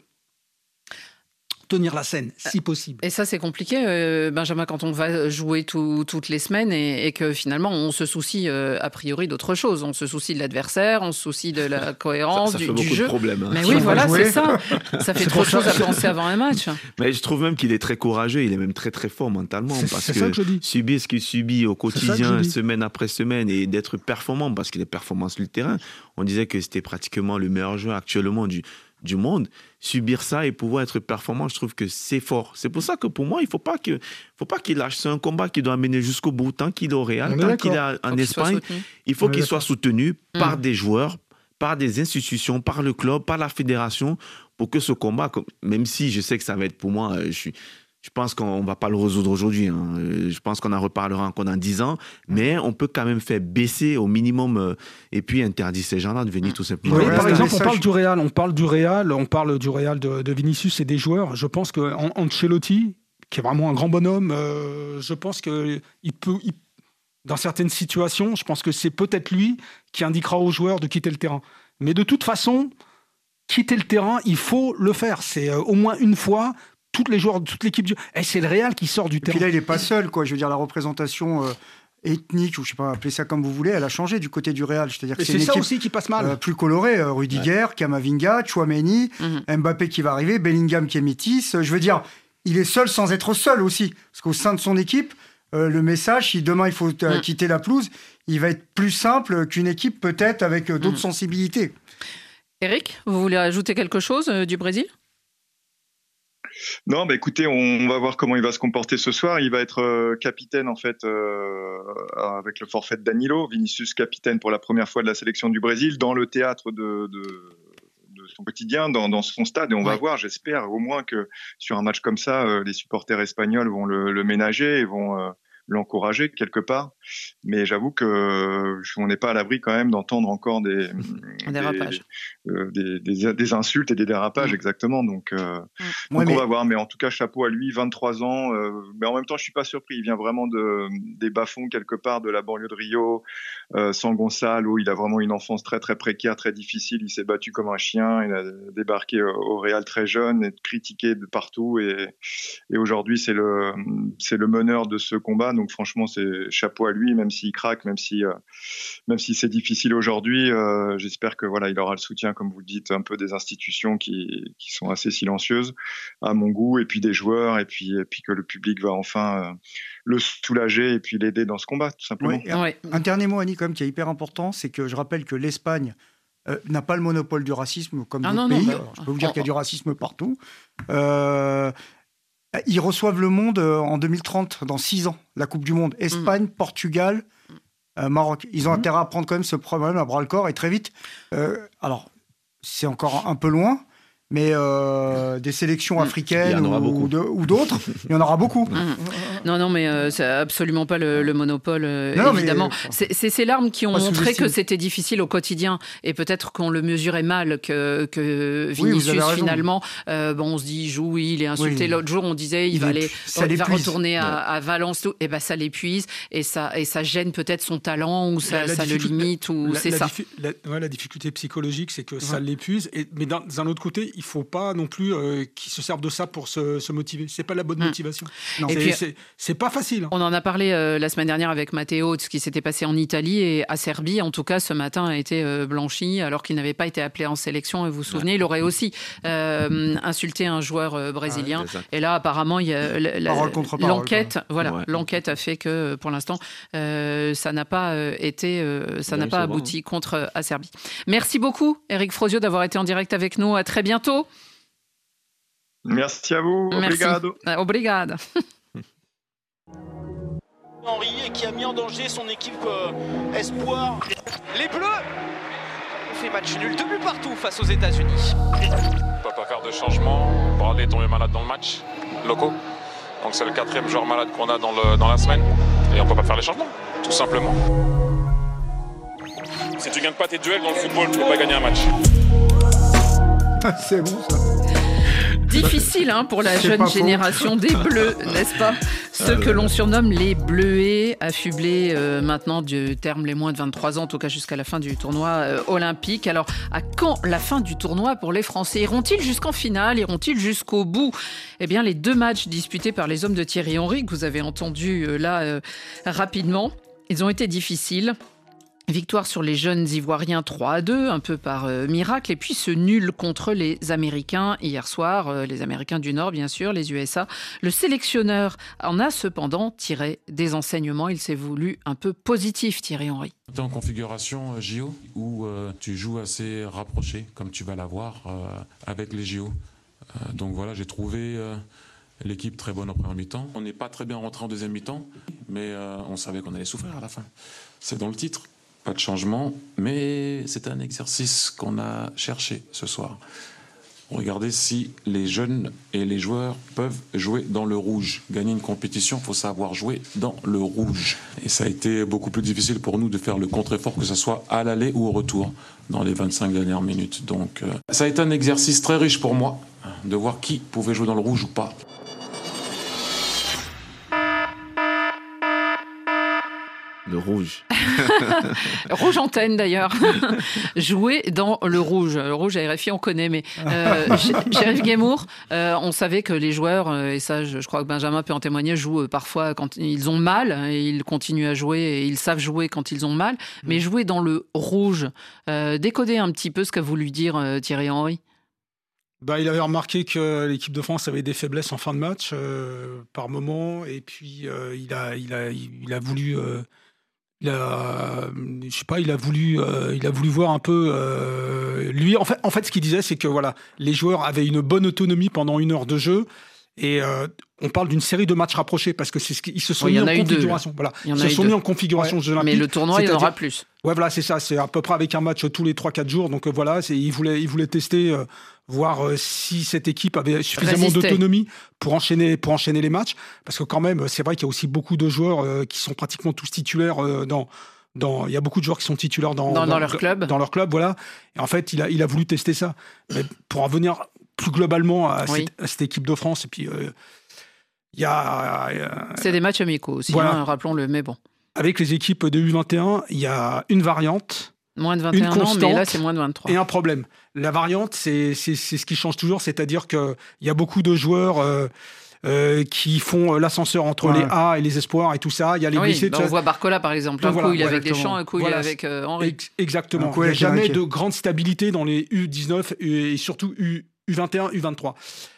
tenir la scène, si possible. Et ça, c'est compliqué, euh, Benjamin, quand on va jouer tout, toutes les semaines et, et que finalement, on se soucie euh, a priori d'autre chose. On se soucie de l'adversaire, on se soucie de la cohérence, ça, ça du, fait du beaucoup jeu. De problèmes, hein. Mais oui, voilà, c'est ça. Ça fait trop de choses à penser avant un match. Mais je trouve même qu'il est très courageux. Il est même très, très fort mentalement. C'est, parce c'est que, ça que je dis. Subir ce qu'il subit au quotidien, semaine après semaine, et d'être performant, parce qu'il est performant sur le terrain. On disait que c'était pratiquement le meilleur joueur actuellement du, du monde. Subir ça et pouvoir être performant, je trouve que c'est fort. C'est pour ça que pour moi, il ne faut pas, que, faut pas qu'il lâche. C'est un combat qu'il doit mener jusqu'au bout. Tant qu'il est au Real, tant qu'il est en Espagne, il faut qu'il soit soutenu par mmh. des joueurs, par des institutions, par le club, par la fédération, pour que ce combat, même si je sais que ça va être pour moi, je suis... Je pense qu'on ne va pas le résoudre aujourd'hui. Hein. Je pense qu'on en reparlera encore dans dix ans. Mais on peut quand même faire baisser au minimum euh, et puis interdire ces gens-là de venir tout simplement. Oui, par exemple, on parle du Real, on parle du Real, on parle du Real de, de Vinicius et des joueurs. Je pense qu'Ancelotti, qui est vraiment un grand bonhomme, euh, je pense qu'il peut... Il, dans certaines situations, je pense que c'est peut-être lui qui indiquera aux joueurs de quitter le terrain. Mais de toute façon, quitter le terrain, il faut le faire. C'est euh, au moins une fois... Toutes les joueurs, toute l'équipe du... Et c'est le Real qui sort du et terrain. Puis là, il n'est pas seul, quoi. Je veux dire, la représentation euh, ethnique, ou je ne sais pas, appelez ça comme vous voulez, elle a changé du côté du Real. C'est-à-dire que et c'est, c'est une ça équipe aussi qui passe mal. Euh, plus colorée. Euh, Rudiger, ouais. Camavinga, Tchouaméni, mm-hmm. Mbappé qui va arriver, Bellingham qui est métis. Euh, je veux dire, il est seul sans être seul aussi. Parce qu'au sein de son équipe, euh, le message, si demain il faut euh, mm. quitter la pelouse, il va être plus simple qu'une équipe peut-être avec euh, d'autres mm. sensibilités. Eric, vous voulez ajouter quelque chose euh, du Brésil ? Non, bah écoutez, on va voir comment il va se comporter ce soir. Il va être euh, capitaine en fait euh, avec le forfait de Danilo. Vinicius capitaine pour la première fois de la sélection du Brésil dans le théâtre de, de, de son quotidien, dans, dans son stade. Et on ouais. va voir, j'espère au moins que sur un match comme ça, euh, les supporters espagnols vont le, le ménager et vont euh, l'encourager quelque part. Mais j'avoue que euh, on n'est pas à l'abri quand même d'entendre encore des des, dérapages. Euh, des, des, des insultes et des dérapages, mmh. exactement. Donc, euh, mmh. donc ouais, on mais... va voir. Mais en tout cas, chapeau à lui, vingt-trois ans. Euh, mais en même temps, je suis pas surpris. Il vient vraiment de, des bas-fonds quelque part de la banlieue de Rio, euh, San Gonçalo, où il a vraiment une enfance très très précaire, très difficile. Il s'est battu comme un chien. Il a débarqué au Real très jeune et critiqué de partout. Et, et aujourd'hui, c'est le, c'est le meneur de ce combat. Donc franchement, c'est chapeau à lui, même s'il craque, même si, euh, même si c'est difficile aujourd'hui. Euh, j'espère que voilà, il aura le soutien, comme vous le dites, un peu des institutions qui, qui sont assez silencieuses à mon goût, et puis des joueurs, et puis, et puis que le public va enfin euh, le soulager et puis l'aider dans ce combat, tout simplement. Oui, un, un dernier mot, Annie, quand même, qui est hyper important, c'est que je rappelle que l'Espagne euh, n'a pas le monopole du racisme comme ah, d'autres non, pays. Non, bah, je peux vous dire oh, qu'il y a du racisme partout. Euh, Ils reçoivent le monde en deux mille trente, dans six ans, la Coupe du Monde. Espagne, mmh. Portugal, euh, Maroc. Ils ont mmh. intérêt à prendre quand même ce problème à bras-le-corps et très vite. Euh, alors, c'est encore un peu loin, mais euh, des sélections africaines ou, de, ou d'autres, il y en aura beaucoup. Mmh. Non, non, mais euh, c'est absolument pas le, le monopole, euh, non, évidemment. Mais, euh, c'est, c'est ces larmes qui ont montré que c'était difficile au quotidien, et peut-être qu'on le mesurait mal, que, que Vinicius, oui, finalement, euh, bon, on se dit, il joue, oui, il est insulté. Oui. L'autre jour, on disait, il, il va, aller, il va retourner à, à Valence, tout. Et ben, ça l'épuise, et ça, et ça gêne peut-être son talent, ou ça, la, la ça le limite, ou la, c'est la, ça. Diffi- la, ouais, la difficulté psychologique, c'est que ouais. ça l'épuise, et, mais d'un, d'un autre côté, il ne faut pas non plus euh, qu'ils se servent de ça pour se, se motiver. Ce n'est pas la bonne mmh. motivation. Non, et c'est, puis, c'est, c'est pas facile. Hein. On en a parlé euh, la semaine dernière avec Matteo de ce qui s'était passé en Italie et à Serbie. En tout cas, ce matin a été euh, blanchi alors qu'il n'avait pas été appelé en sélection. Et vous vous souvenez, ouais. il aurait aussi euh, insulté un joueur euh, brésilien. Ah, et là, apparemment, il y a la, la, parole contre parole, l'enquête. Quoi. Voilà, ouais. l'enquête a fait que pour l'instant, euh, ça n'a pas euh, été, euh, ça bon, n'a pas abouti bon. contre euh, à Serbie. Merci beaucoup, Eric Frosio, d'avoir été en direct avec nous. À très bientôt. Merci à vous. Merci. Obrigado. Obrigado. Henry qui a mis en danger son équipe euh, espoir. Les Bleus ont fait match nul, deux buts partout face aux États-Unis. On ne peut pas faire de changement. Bradley est tombé malade dans le match, locaux. Donc c'est le quatrième joueur malade qu'on a dans, le, dans la semaine. Et on ne peut pas faire les changements, tout simplement. Si tu ne gagnes pas tes duels dans le football, tu ne peux pas gagner un match. C'est bon ça. Difficile hein, pour la c'est jeune génération des Bleus, n'est-ce pas ? Ceux que l'on surnomme les Bleuets, affublés euh, maintenant du terme les moins de vingt-trois ans, en tout cas jusqu'à la fin du tournoi euh, olympique. Alors, à quand la fin du tournoi pour les Français ? Iront-ils jusqu'en finale ? Iront-ils jusqu'au bout ? Eh bien, les deux matchs disputés par les hommes de Thierry Henry, que vous avez entendus euh, là euh, rapidement, ils ont été difficiles. Victoire sur les jeunes Ivoiriens trois à deux, un peu par euh, miracle. Et puis ce nul contre les Américains hier soir, euh, les Américains du Nord bien sûr, les U S A. Le sélectionneur en a cependant tiré des enseignements. Il s'est voulu un peu positif, Thierry Henry. Tu es en configuration euh, J O où euh, tu joues assez rapproché, comme tu vas l'avoir euh, avec les J O. Euh, donc voilà, j'ai trouvé... Euh l'équipe très bonne en première mi-temps. On n'est pas très bien rentré en deuxième mi-temps, mais euh, on savait qu'on allait souffrir à la fin. C'est dans le titre. Pas de changement, mais c'est un exercice qu'on a cherché ce soir. Regardez si les jeunes et les joueurs peuvent jouer dans le rouge. Gagner une compétition, il faut savoir jouer dans le rouge. Et ça a été beaucoup plus difficile pour nous de faire le contre-effort, que ce soit à l'aller ou au retour, dans les vingt-cinq dernières minutes. Donc, euh, ça a été un exercice très riche pour moi, de voir qui pouvait jouer dans le rouge ou pas. Le rouge. Rouge antenne d'ailleurs. Jouer dans le rouge. Le rouge à R F I on connaît, mais euh, Sheriff Guémour, euh, on savait que les joueurs, euh, et ça je, je crois que Benjamin peut en témoigner, jouent euh, parfois quand ils ont mal, et ils continuent à jouer, et ils savent jouer quand ils ont mal, mais jouer dans le rouge, euh, décoder un petit peu ce qu'a voulu dire euh, Thierry Henry. Bah, il avait remarqué que l'équipe de France avait des faiblesses en fin de match euh, par moment, et puis euh, il, a, il, a, il a voulu... Euh, Il a, je sais pas, il a voulu, euh, il a voulu voir un peu. Euh, lui, en fait, en fait, ce qu'il disait, c'est que voilà, les joueurs avaient une bonne autonomie pendant une heure de jeu, Et euh, on parle d'une série de matchs rapprochés parce que c'est ce qu'ils se sont oui, mis en, en configuration. Voilà. Ils se sont deux. mis en configuration ouais. Jeux Olympiques. Mais le tournoi, il y en aura plus. Ouais, voilà, c'est ça. C'est à peu près avec un match tous les trois quatre jours. Donc euh, voilà, c'est, ils voulaient, ils voulaient tester, euh, voir euh, si cette équipe avait suffisamment Résister. d'autonomie pour enchaîner, pour enchaîner les matchs. Parce que quand même, c'est vrai qu'il y a aussi beaucoup de joueurs euh, qui sont pratiquement tous titulaires euh, dans. Dans, il y a beaucoup de joueurs qui sont titulaires dans, dans, dans, dans leur club. Dans leur club, voilà. Et en fait, il a, il a voulu tester ça. Mais pour en venir plus globalement à, oui. cette, à cette équipe de France, et puis euh, il y a. Euh, c'est des matchs amicaux aussi, voilà. hein, rappelons-le, mais bon. Avec les équipes de U vingt et un, il y a une variante. Moins de vingt et un ans, mais là, c'est moins de vingt-trois. Et un problème. La variante, c'est, c'est, c'est ce qui change toujours, c'est-à-dire qu'il y a beaucoup de joueurs. Euh, Euh, qui font l'ascenseur entre ouais. les A et les espoirs et tout ça. Il y a les oui, blessés. Bah on voit Barcola par exemple. Un voilà, coup il est avec Deschamps, un coup voilà. il est avec euh, Henry. Exactement. Il n'y a jamais de grande stabilité dans les U dix-neuf et surtout U vingt et un, U vingt-trois.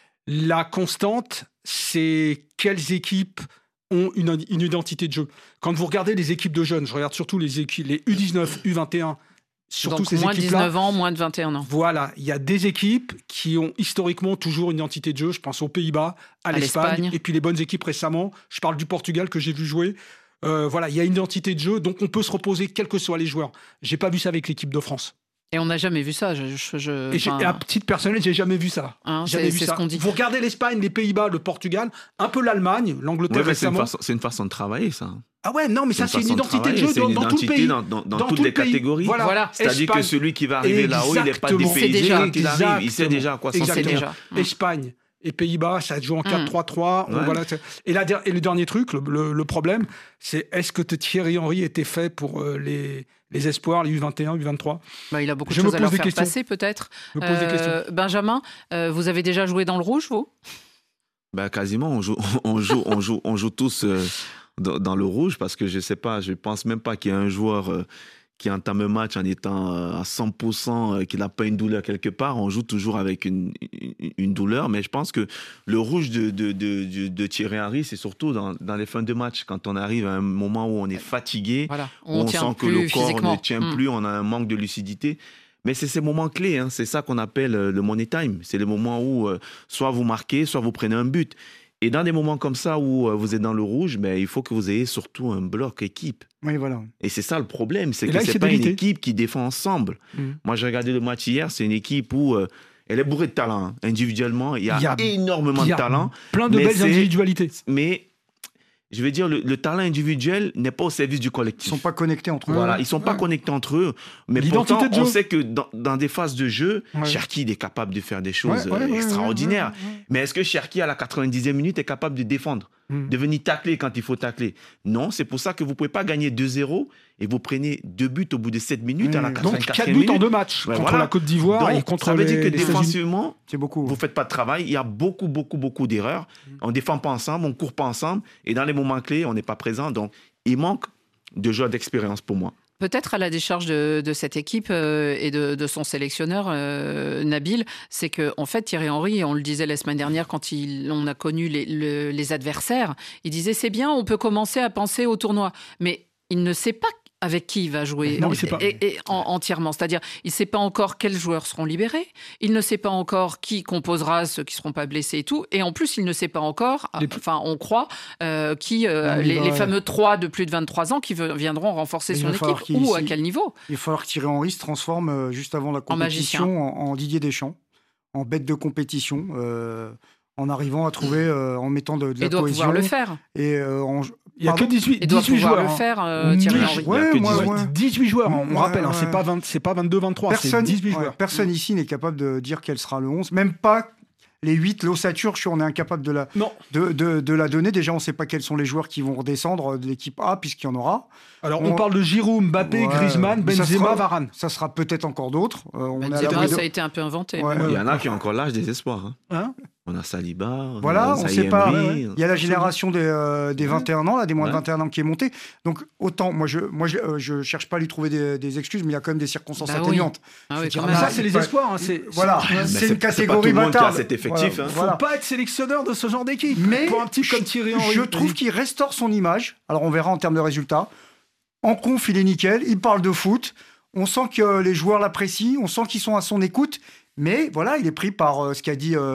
La constante, c'est quelles équipes ont une, une identité de jeu. Quand vous regardez les équipes de jeunes, je regarde surtout les équipes, les U dix-neuf, U vingt et un. Surtout Donc, ces moins équipes-là, dix-neuf ans, moins de vingt et un ans. Voilà, il y a des équipes qui ont historiquement toujours une identité de jeu. Je pense aux Pays-Bas, à, à l'Espagne, l'Espagne, et puis les bonnes équipes récemment. Je parle du Portugal que j'ai vu jouer. Euh, voilà, il y a une identité de jeu, donc on peut se reposer quels que soient les joueurs. J'ai pas vu ça avec l'équipe de France. Et on n'a jamais vu ça. Je, je, je, et j'ai, à titre personnel, j'ai jamais vu ça. Hein, jamais c'est, vu c'est ça. Ce qu'on dit. Vous regardez l'Espagne, les Pays-Bas, le Portugal, un peu l'Allemagne, l'Angleterre ouais, récemment. C'est une, façon, c'est une façon de travailler, ça. Ah ouais, non, mais c'est ça, c'est une identité de, de jeu dans, dans tout le pays. Dans, dans, dans, dans toutes les pays. catégories. Voilà. voilà. C'est-à-dire Espagne. que celui qui va arriver là-haut, il n'est pas dépaysé quand il arrive. Il sait déjà à quoi s'en tenir. Déjà. Espagne et Pays-Bas, ça joue en quatre trois trois. Mm. Voilà. Et, la, et le dernier truc, le, le, le problème, c'est est-ce que Thierry Henry était fait pour euh, les... les espoirs, les U vingt et un, U vingt-trois. Bah, il a beaucoup de je choses à leur faire questions. passer, peut-être. Je me pose euh, des questions. Benjamin, euh, vous avez déjà joué dans le rouge, vous ? Bah, quasiment, on joue, on joue, on joue, on joue tous euh, dans, dans le rouge parce que je sais pas, je pense même pas qu'il y ait un joueur euh, qui entame un match en étant euh, à cent pour cent, euh, qu'il n'a pas une douleur quelque part. On joue toujours avec une, une, une douleur, mais je pense que le rouge de, de, de, de, de Thierry Henry, c'est surtout dans, dans les fins de match, quand on arrive à un moment où on est fatigué, voilà. on, on sent que le corps physiquement. ne tient mmh. plus, on a un manque de lucidité. Mais c'est ces moments clés, hein. C'est ça qu'on appelle le money time. C'est les moments où euh, soit vous marquez, soit vous prenez un but. Et dans des moments comme ça où euh, vous êtes dans le rouge, ben, il faut que vous ayez surtout un bloc équipe. Oui, voilà. Et c'est ça le problème, c'est et que ce n'est pas une équipe qui défend ensemble. Mmh. Moi, j'ai regardé le match hier, c'est une équipe où euh, elle est bourrée de talent. Hein. Individuellement, il y a, il y a énormément il y a de talent. Plein de belles individualités. Mais... je vais dire, le, le talent individuel n'est pas au service du collectif. Ils ne sont pas connectés entre eux. Voilà, ils ne sont pas ouais. connectés entre eux. Mais l'identité pourtant, de jeu. On sait que dans, dans des phases de jeu, ouais. Cherki est capable de faire des choses ouais, ouais, extraordinaires. Ouais, ouais, ouais. Mais est-ce que Cherki, à la quatre-vingt-dixième minute, est capable de défendre, mm. de venir tacler quand il faut tacler ? Non, c'est pour ça que vous ne pouvez pas gagner deux zéro et vous prenez deux buts au bout de sept minutes mmh. à la quatre-vingt-quatrième minute. Donc quatre buts en deux matchs ouais, contre voilà. la Côte d'Ivoire Donc, et contre ça veut les, dire que les défensivement, c'est beaucoup. Vous ne faites pas de travail. Il y a beaucoup, beaucoup, beaucoup d'erreurs. Mmh. On ne défend pas ensemble, on ne court pas ensemble. Et dans les moments clés, on n'est pas présent. Donc, il manque de joueurs d'expérience pour moi. Peut-être à la décharge de, de cette équipe euh, et de, de son sélectionneur, euh, Nabil, c'est qu'en en fait, Thierry Henry, on le disait la semaine dernière quand il, on a connu les, le, les adversaires, il disait c'est bien, on peut commencer à penser au tournoi. Mais il ne sait pas avec qui il va jouer non, il sait pas. Et, et, en, entièrement. C'est-à-dire, il ne sait pas encore quels joueurs seront libérés, il ne sait pas encore qui composera ceux qui ne seront pas blessés et tout, et en plus, il ne sait pas encore, les... enfin, on croit, euh, qui, euh, les, va, les fameux trois de plus de vingt-trois ans qui viendront renforcer son équipe, ou ici, à quel niveau. Il va falloir que Thierry Henry se transforme euh, juste avant la compétition en, en, en Didier Deschamps, en bête de compétition, euh, en arrivant à trouver, euh, en mettant de, de la et doit cohésion. pouvoir le faire. Et euh, en, il n'y a que dix-huit, dix-huit joueurs. Le faire, euh, Thierry Henry. Ouais, moi, ouais. dix-huit joueurs, on ouais, rappelle, ouais. hein, c'est pas vingt, c'est pas vingt-deux vingt-trois, personne, c'est dix-huit ouais, joueurs. Personne ici n'est capable de dire quel sera le onze, même pas les huit, l'ossature, on est incapable de la, de, de, de la donner. Déjà, on ne sait pas quels sont les joueurs qui vont redescendre de l'équipe A, puisqu'il y en aura. Alors, on, on parle de Giroud, Mbappé, ouais, Griezmann, Benzema, sera, Varane. Ça sera peut-être encore d'autres. Euh, on Benzema, a ça de... a été un peu inventé. Ouais, il y en a qui ont encore l'âge des espoirs. Hein. Hein on a Saliba, voilà, on ne sait pas. Ouais, ouais. Il y a la génération des, euh, des vingt et un ans, là, des moins ouais. de vingt et un ans qui est montée. Donc, autant, moi, je ne moi, je, euh, je cherche pas à lui trouver des, des excuses, mais il y a quand même des circonstances bah atténuantes. Oui. Ah oui, dire, ça, c'est les espoirs. Hein, c'est, voilà, c'est, c'est une catégorie bâtarde. Cet effectif. Il ne faut pas être sélectionneur de ce genre d'équipe. Mais pour un petit comme Thierry Henry. Je trouve qu'il restaure son image. Alors, on verra en termes de résultats. En conf, il est nickel. Il parle de foot. On sent que les joueurs l'apprécient. On sent qu'ils sont à son écoute. Mais voilà, il est pris par euh, ce qu'a dit euh,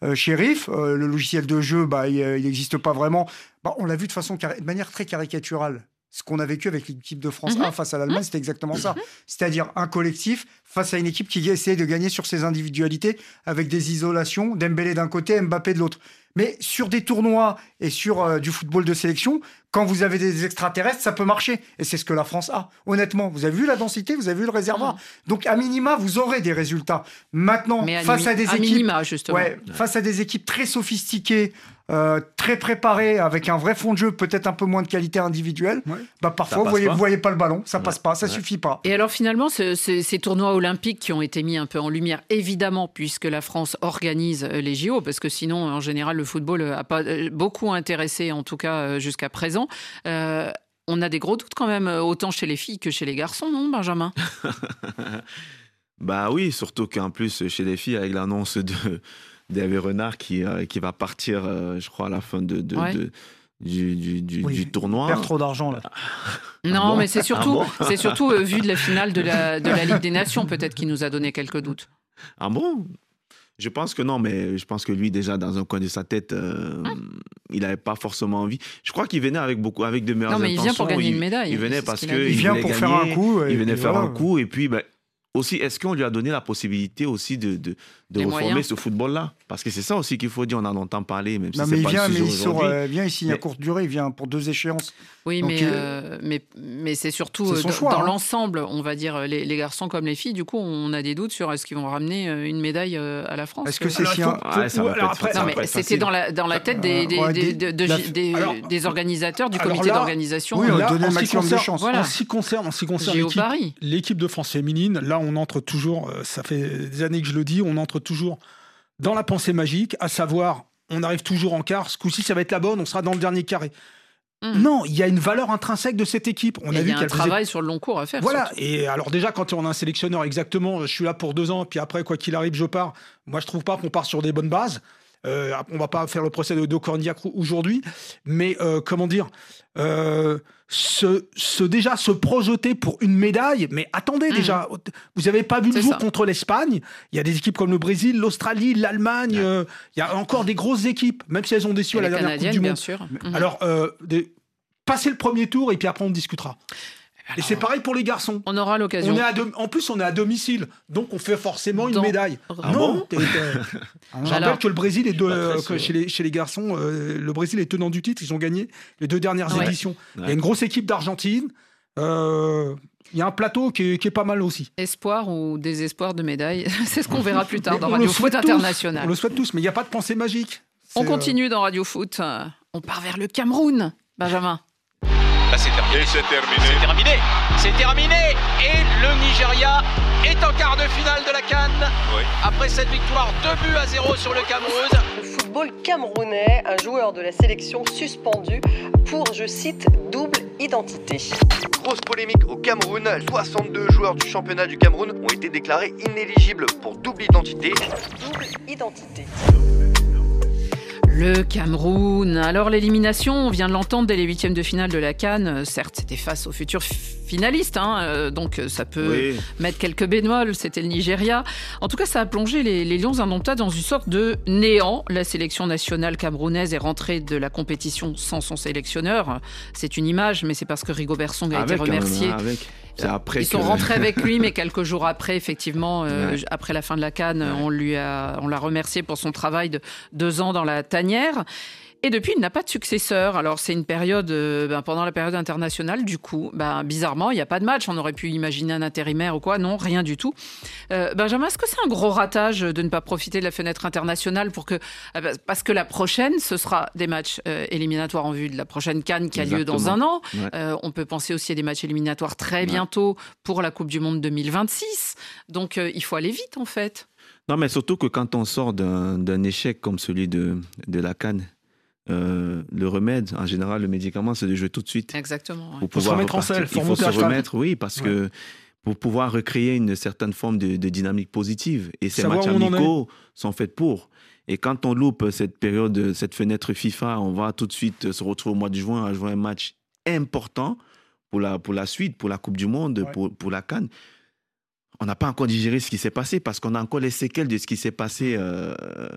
euh, Sheriff. Euh, le logiciel de jeu, bah, il n'existe pas vraiment. Bah, on l'a vu de, façon, de manière très caricaturale. Ce qu'on a vécu avec l'équipe de France mmh. A face à l'Allemagne, mmh. c'était exactement ça. Mmh. C'est-à-dire un collectif face à une équipe qui essayait de gagner sur ses individualités avec des isolations, Dembélé d'un côté, Mbappé de l'autre. Mais sur des tournois et sur euh, du football de sélection, quand vous avez des extraterrestres, ça peut marcher. Et c'est ce que la France a. Honnêtement, vous avez vu la densité, vous avez vu le réservoir. Mmh. Donc, à minima, vous aurez des résultats. Maintenant, Mais à face à des à équipes... minima, justement. Ouais, ouais. Face à des équipes très sophistiquées, Euh, très préparé, avec un vrai fond de jeu, peut-être un peu moins de qualité individuelle, ouais. bah parfois vous voyez, vous voyez pas le ballon, ça ouais. passe pas, ça ouais. suffit pas. Et alors finalement, ce, ce, ces tournois olympiques qui ont été mis un peu en lumière, évidemment, puisque la France organise les J O, parce que sinon, en général, le football a pas beaucoup intéressé, en tout cas jusqu'à présent. Euh, on a des gros doutes quand même, autant chez les filles que chez les garçons, non, Benjamin? Bah oui, surtout qu'en plus, chez les filles, avec l'annonce de d'Hervé Renard qui, euh, qui va partir, euh, je crois, à la fin de, de, ouais. de, du, du, du, oui, du tournoi. Il perd trop d'argent, là. Non, ah bon mais c'est surtout, ah bon c'est surtout euh, vu de la finale de la, de la Ligue des Nations, peut-être, qui nous a donné quelques doutes. Ah bon? Je pense que non, mais je pense que lui, déjà, dans un coin de sa tête, euh, hum. il n'avait pas forcément envie. Je crois qu'il venait avec, beaucoup, avec de meilleures intentions. Non, mais intentions. Il vient pour gagner il, une médaille. Il venait parce qu'il qu'il il vient pour gagner, faire un coup. Il venait faire voilà. un coup, et puis... Ben, aussi, est-ce qu'on lui a donné la possibilité aussi de, de, de reformer moyens. ce football-là? Parce que c'est ça aussi qu'il faut dire, on en entend parler, même non, si mais c'est il pas vient, le sujet mais il aujourd'hui. Sort, euh, vient, il signe mais... à courte durée, il vient pour deux échéances. Oui, Donc, mais, euh, mais, mais c'est surtout c'est euh, choix, dans hein. l'ensemble, on va dire, les, les garçons comme les filles, du coup, on a des doutes sur est-ce qu'ils vont ramener une médaille à la France. Est-ce que c'est si un... C'était dans la, dans la tête des, des, des, des, de, la... des, alors, des organisateurs, du comité là, d'organisation. Oui, on a donné le maximum de chance. En ce qui concerne l'équipe, l'équipe de France féminine, là, on entre toujours, ça fait des années que je le dis, on entre toujours dans la pensée magique, à savoir, on arrive toujours en quart, ce coup-ci, ça va être la bonne, on sera dans le dernier carré. Mmh. Non, il y a une valeur intrinsèque de cette équipe. On et a vu il y a un travail faisait... sur le long cours à faire. Voilà. Surtout. Et alors déjà, quand on a un sélectionneur, exactement, je suis là pour deux ans, puis après, quoi qu'il arrive, je pars. Moi, je trouve pas qu'on part sur des bonnes bases. Euh, on va pas faire le procès de, de Cornillac aujourd'hui, mais euh, comment dire, euh, se, se déjà se projeter pour une médaille. Mais attendez, mmh. déjà, vous avez pas vu le C'est jour ça. contre l'Espagne. Il y a des équipes comme le Brésil, l'Australie, l'Allemagne. Il euh, y a encore des grosses équipes, même si elles ont déçu à la dernière Coupe du Monde. Bien sûr. Mmh. Alors, euh, des, passez le premier tour et puis après on discutera. Alors, et c'est pareil pour les garçons. On aura l'occasion. On est à de... En plus, on est à domicile, donc on fait forcément Dans... une médaille. Ah non, bon t'es, t'es... Je rappelle Alors... que le Brésil est de... euh, que chez les chez les garçons, euh, le Brésil est tenant du titre. Ils ont gagné les deux dernières ouais. éditions. Ouais. Il y a une grosse équipe d'Argentine. Euh... Il y a un plateau qui est, qui est pas mal aussi. Espoir ou désespoir de médaille, c'est ce qu'on verra plus tard dans Radio Foot International. On le souhaite tous, mais il n'y a pas de pensée magique. C'est on continue euh... dans Radio Foot. On part vers le Cameroun, Benjamin. Là, c'est terminé. Et c'est terminé. C'est terminé. C'est terminé. Et le Nigeria est en quart de finale de la CAN. Oui. Après cette victoire, deux buts à zéro sur le Cameroun. Le football camerounais, un joueur de la sélection suspendu pour, je cite, double identité. Grosse polémique au Cameroun. soixante-deux joueurs du championnat du Cameroun ont été déclarés inéligibles pour double identité. Double identité. Le Cameroun. Alors l'élimination, on vient de l'entendre dès les huitièmes de finale de la CAN. Certes, c'était face aux futurs finalistes, hein, donc ça peut oui. mettre quelques bémols. C'était le Nigeria. En tout cas, ça a plongé les, les Lions indomptables dans une sorte de néant. La sélection nationale camerounaise est rentrée de la compétition sans son sélectionneur. C'est une image, mais c'est parce que Rigobert Song a avec, été remercié. Hein, avec. C'est après Ils que... sont rentrés avec lui, mais quelques jours après, effectivement, euh, ouais. après la fin de la CAN, ouais. on, lui a, on l'a remercié pour son travail de deux ans dans la tanière. Et depuis, il n'a pas de successeur. Alors, c'est une période, euh, ben, pendant la période internationale, du coup, ben, bizarrement, il n'y a pas de match. On aurait pu imaginer un intérimaire ou quoi. Non, rien du tout. Euh, Benjamin, est-ce que c'est un gros ratage de ne pas profiter de la fenêtre internationale pour que, euh, parce que la prochaine, ce sera des matchs euh, éliminatoires en vue de la prochaine CAN qui a Exactement. lieu dans un an. Ouais. Euh, on peut penser aussi à des matchs éliminatoires très ouais. bientôt pour la Coupe du Monde deux mille vingt-six. Donc, euh, il faut aller vite, en fait. Non, mais surtout que quand on sort d'un, d'un échec comme celui de, de la CAN, Euh, le remède, en général, le médicament, c'est de jouer tout de suite. Exactement. Il faut se remettre repartir. en selle. Il faut se remettre, oui, parce ouais. que pour pouvoir recréer une certaine forme de, de dynamique positive. Et ces Savoir matchs amicaux sont faits pour. Et quand on loupe cette période, cette fenêtre FIFA, on va tout de suite se retrouver au mois de juin à jouer un match important pour la, pour la suite, pour la Coupe du Monde, ouais. pour, pour la CAN. On n'a pas encore digéré ce qui s'est passé parce qu'on a encore les séquelles de ce qui s'est passé euh,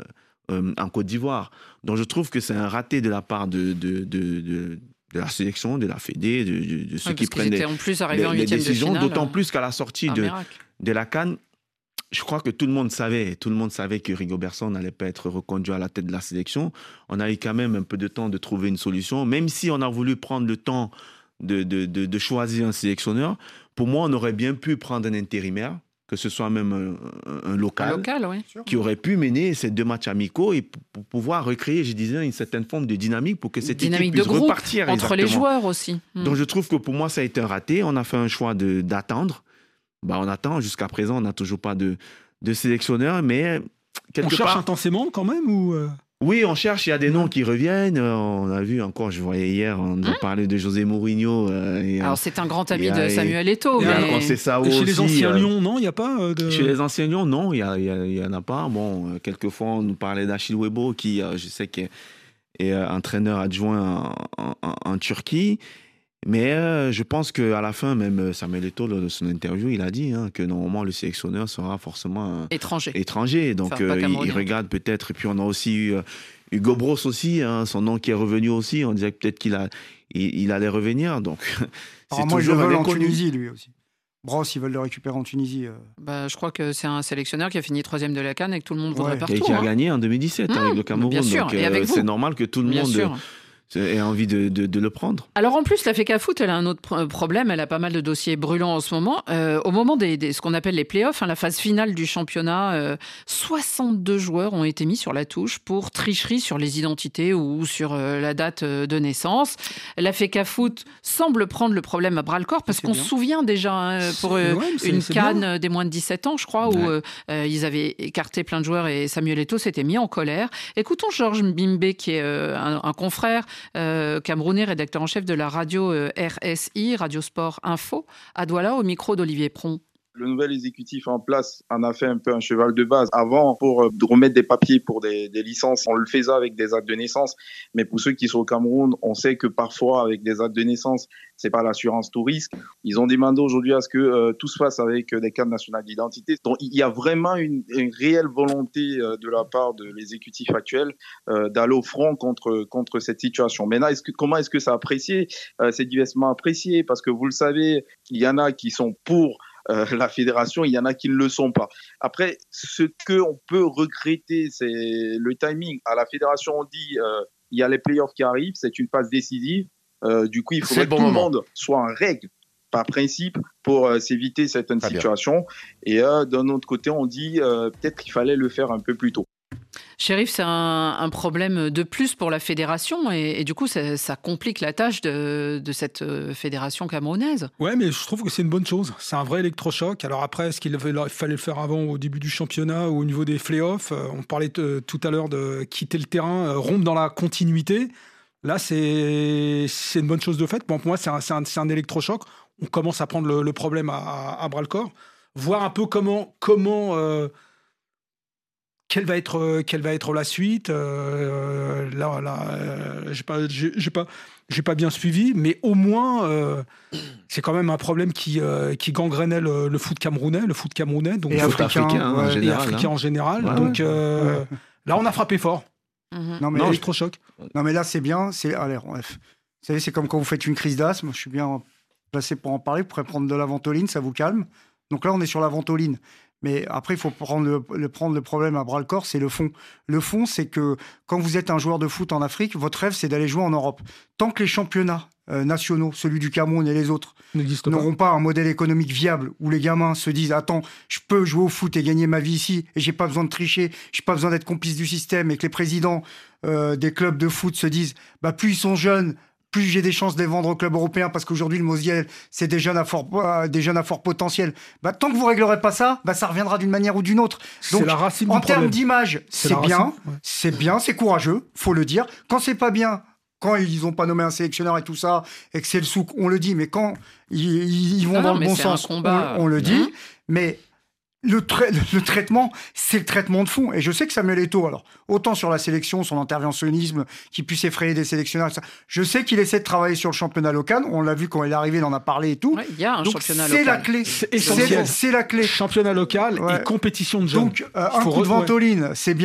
euh, en Côte d'Ivoire. Donc je trouve que c'est un raté de la part de, de, de, de, de la sélection, de la Fédé, de, de, de ceux oui, qui prennent les, en plus les, les décisions, de d'autant plus qu'à la sortie de, de la CAN, je crois que tout le monde savait, tout le monde savait que Rigobertson n'allait pas être reconduit à la tête de la sélection. On a eu quand même un peu de temps de trouver une solution, même si on a voulu prendre le temps de, de, de, de choisir un sélectionneur. Pour moi, on aurait bien pu prendre un intérimaire, que ce soit même un, un local, un local oui. qui aurait pu mener ces deux matchs amicaux et pour, pour pouvoir recréer, je disais, une certaine forme de dynamique pour que cette dynamique équipe puisse de groupe, repartir. Entre exactement. les joueurs aussi. Donc je trouve que pour moi, ça a été un raté. On a fait un choix de, d'attendre. Bah, on attend. Jusqu'à présent, on n'a toujours pas de, de sélectionneur, mais quelque on cherche part... intensément quand même ou euh... Oui, on cherche, il y a des noms qui reviennent. On a vu encore, je voyais hier, on nous a parlé de José Mourinho. Euh, et, Alors, c'est un grand ami et, de Samuel Eto'o. Mais... C'est ça et aussi, chez les anciens euh... Lions, non, il n'y a pas euh, de... Chez les anciens Lions, non, il n'y en a pas. Bon, euh, quelquefois, on nous parlait d'Achille Webo, qui, euh, je sais, est, est euh, entraîneur adjoint en, en, en Turquie. Mais euh, je pense qu'à la fin, même Samuel Eto'o, de son interview, il a dit hein, que normalement le sélectionneur sera forcément euh, étranger. étranger. Donc euh, il, il regarde peut-être. Et puis on a aussi eu euh, Hugo Bross aussi, hein, son nom qui est revenu aussi. On disait que peut-être qu'il a, il, il allait revenir. Donc c'est moi je le veux en Tunisie lui aussi. Bross, ils veulent le récupérer en Tunisie. Euh. Bah, je crois que c'est un sélectionneur qui a fini troisième de la CAN et que tout le monde voudrait ouais. partout. Et qui a hein. gagné en deux mille dix-sept mmh, avec le Cameroun. Bien sûr, donc et avec euh, vous. C'est normal que tout le bien monde. Sûr. Et envie de, de, de le prendre. Alors en plus, la FECAFoot, elle a un autre problème. Elle a pas mal de dossiers brûlants en ce moment. Euh, au moment des, des ce qu'on appelle les playoffs, hein, la phase finale du championnat, euh, soixante-deux joueurs ont été mis sur la touche pour tricherie sur les identités ou sur euh, la date de naissance. La FECAFoot semble prendre le problème à bras le corps parce c'est qu'on bien. se souvient déjà hein, pour euh, ouais, une CAN des moins de dix-sept ans, je crois, ouais. où euh, ils avaient écarté plein de joueurs et Samuel Eto'o s'était mis en colère. Écoutons Georges Mbimbe, qui est euh, un, un confrère Euh, camerounais, rédacteur en chef de la radio euh, R S I, Radio Sport Info, à Douala, au micro d'Olivier Pron. Le nouvel exécutif en place en a fait un peu un cheval de base. Avant, pour euh, remettre des papiers pour des, des licences, on le faisait avec des actes de naissance. Mais pour ceux qui sont au Cameroun, on sait que parfois, avec des actes de naissance, c'est pas l'assurance tout risque. Ils ont demandé aujourd'hui à ce que euh, tout se fasse avec euh, des cartes nationales d'identité. Donc, il y a vraiment une, une réelle volonté euh, de la part de l'exécutif actuel euh, d'aller au front contre contre cette situation. Maintenant, est-ce que, comment est-ce que c'est apprécié ? euh, C'est diversement apprécié parce que vous le savez, il y en a qui sont pour Euh, la fédération, il y en a qui ne le sont pas. Après, ce qu'on peut regretter, c'est le timing. À la fédération, on dit euh, il y a les playoffs qui arrivent, c'est une phase décisive. Euh, du coup, il faudrait que bon tout moment. le monde soit en règle, par principe, pour euh, s'éviter certaines Très situations. Bien. Et euh, d'un autre côté, on dit euh, peut-être qu'il fallait le faire un peu plus tôt. Chérif, c'est un, un problème de plus pour la fédération et, et du coup, ça, ça complique la tâche de, de cette fédération camerounaise. Ouais, mais je trouve que c'est une bonne chose. C'est un vrai électrochoc. Alors après, est-ce qu'il fallait le faire avant, au début du championnat ou au niveau des playoffs ? On parlait de, tout à l'heure de quitter le terrain, rompre dans la continuité. Là, c'est, c'est une bonne chose de fait. Bon, pour moi, c'est un, c'est un, c'est un électrochoc. On commence à prendre le, le problème à, à, à bras-le-corps. Voir un peu comment... comment euh, Quelle va être, quelle va être la suite euh, Là, là euh, j'ai pas, j'ai, j'ai pas, j'ai pas bien suivi, mais au moins, euh, c'est quand même un problème qui, euh, qui gangrénait le, le foot camerounais, le foot camerounais, donc et le africain, africain, hein, ouais, et général, africain hein. en général. Ouais, donc ouais. euh, Ouais. là, on a frappé fort. Mm-hmm. Non, mais non, là, je trop choc. Non, mais là, c'est bien. C'est, allez, bref. Vous savez, c'est comme quand vous faites une crise d'asthme. Je suis bien placé pour en parler. Vous pourrez prendre de la ventoline, ça vous calme. Donc là, on est sur la ventoline. Mais après, il faut prendre le, le, prendre le problème à bras-le-corps, c'est le fond. Le fond, c'est que quand vous êtes un joueur de foot en Afrique, votre rêve, c'est d'aller jouer en Europe. Tant que les championnats euh, nationaux, celui du Cameroun et les autres, n'auront pas. pas un modèle économique viable où les gamins se disent « Attends, je peux jouer au foot et gagner ma vie ici et j'ai pas besoin de tricher, j'ai pas besoin d'être complice du système » et que les présidents euh, des clubs de foot se disent bah, « Plus ils sont jeunes, plus j'ai des chances de les vendre au club européen parce qu'aujourd'hui, le Mosiel, c'est des jeunes à fort, euh, des jeunes à fort potentiel. Bah, tant que vous ne réglerez pas ça, bah, ça reviendra d'une manière ou d'une autre. Donc, c'est la racine en du termes problème. d'image, c'est, c'est bien, ouais. c'est bien, c'est courageux, faut le dire. Quand c'est pas bien, quand ils n'ont pas nommé un sélectionneur et tout ça, et que c'est le souk, on le dit, mais quand ils, ils vont ah dans non, le bon sens, combat, on, on le dit. Mmh. Mais Le, tra- le traitement, c'est le traitement de fond. Et je sais que Samuel Eto'o, alors, autant sur la sélection, son interventionnisme, qui puisse effrayer des sélectionneurs, et ça, je sais qu'il essaie de travailler sur le championnat local. On l'a vu quand il est arrivé, il en a parlé et tout. Ouais, il y a un Donc, championnat c'est local. la clé. C'est essentiel. C'est, c'est la clé. Championnat local ouais. et compétition de jeunes. Donc, euh, un coup de ventoline, c'est bien.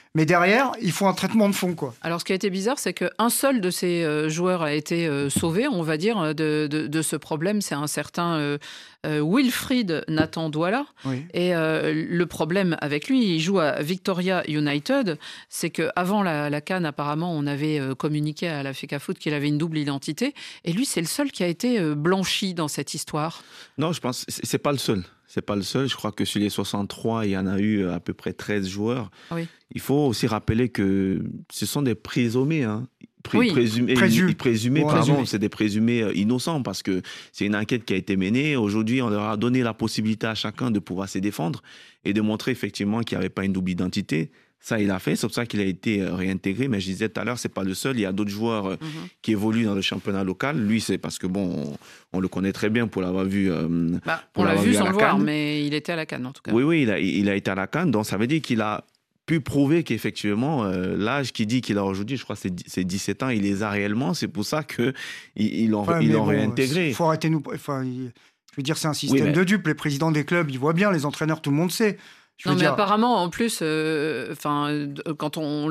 Mais derrière, il faut un traitement de fond, quoi. Alors, ce qui a été bizarre, c'est qu'un seul de ces euh, joueurs a été euh, sauvé, on va dire, de, de, de ce problème. C'est un certain euh, euh, Wilfried Nathan Douala. Oui. Et euh, le problème avec lui, il joue à Victoria United. C'est qu'avant la, la CAN, apparemment, on avait euh, communiqué à la FECAFOOT qu'il avait une double identité. Et lui, c'est le seul qui a été euh, blanchi dans cette histoire. Non, je pense que ce n'est pas le seul. C'est pas le seul. Je crois que sur les soixante-trois, il y en a eu à peu près treize joueurs. Oui. Il faut aussi rappeler que ce sont des présumés. Hein. Pré- oui. Présumés, Présu. présumés ouais, pardon, c'est des présumés innocents parce que c'est une enquête qui a été menée. Aujourd'hui, on leur a donné la possibilité à chacun de pouvoir se défendre et de montrer effectivement qu'il n'y avait pas une double identité. Ça, il a fait. C'est pour ça qu'il a été réintégré. Mais je disais tout à l'heure, c'est pas le seul. Il y a d'autres joueurs mm-hmm. qui évoluent dans le championnat local. Lui, c'est parce que, bon, on, on le connaît très bien pour l'avoir vu. Euh, bah, pour on l'a vu, vu sans le voir, mais il était à la CAN, en tout cas. Oui, oui, il a, il a été à la CAN. Donc, ça veut dire qu'il a pu prouver qu'effectivement, euh, l'âge qu'il dit qu'il a aujourd'hui, je crois que c'est, c'est dix-sept ans, il les a réellement. C'est pour ça qu'ils il l'ont ouais, bon, réintégré. Il faut arrêter nous. Enfin, il, je veux dire, c'est un système oui, mais... de dupes. Les présidents des clubs, ils voient bien. Les entraîneurs, tout le monde sait. Non, mais dire... apparemment, en plus, euh, quand on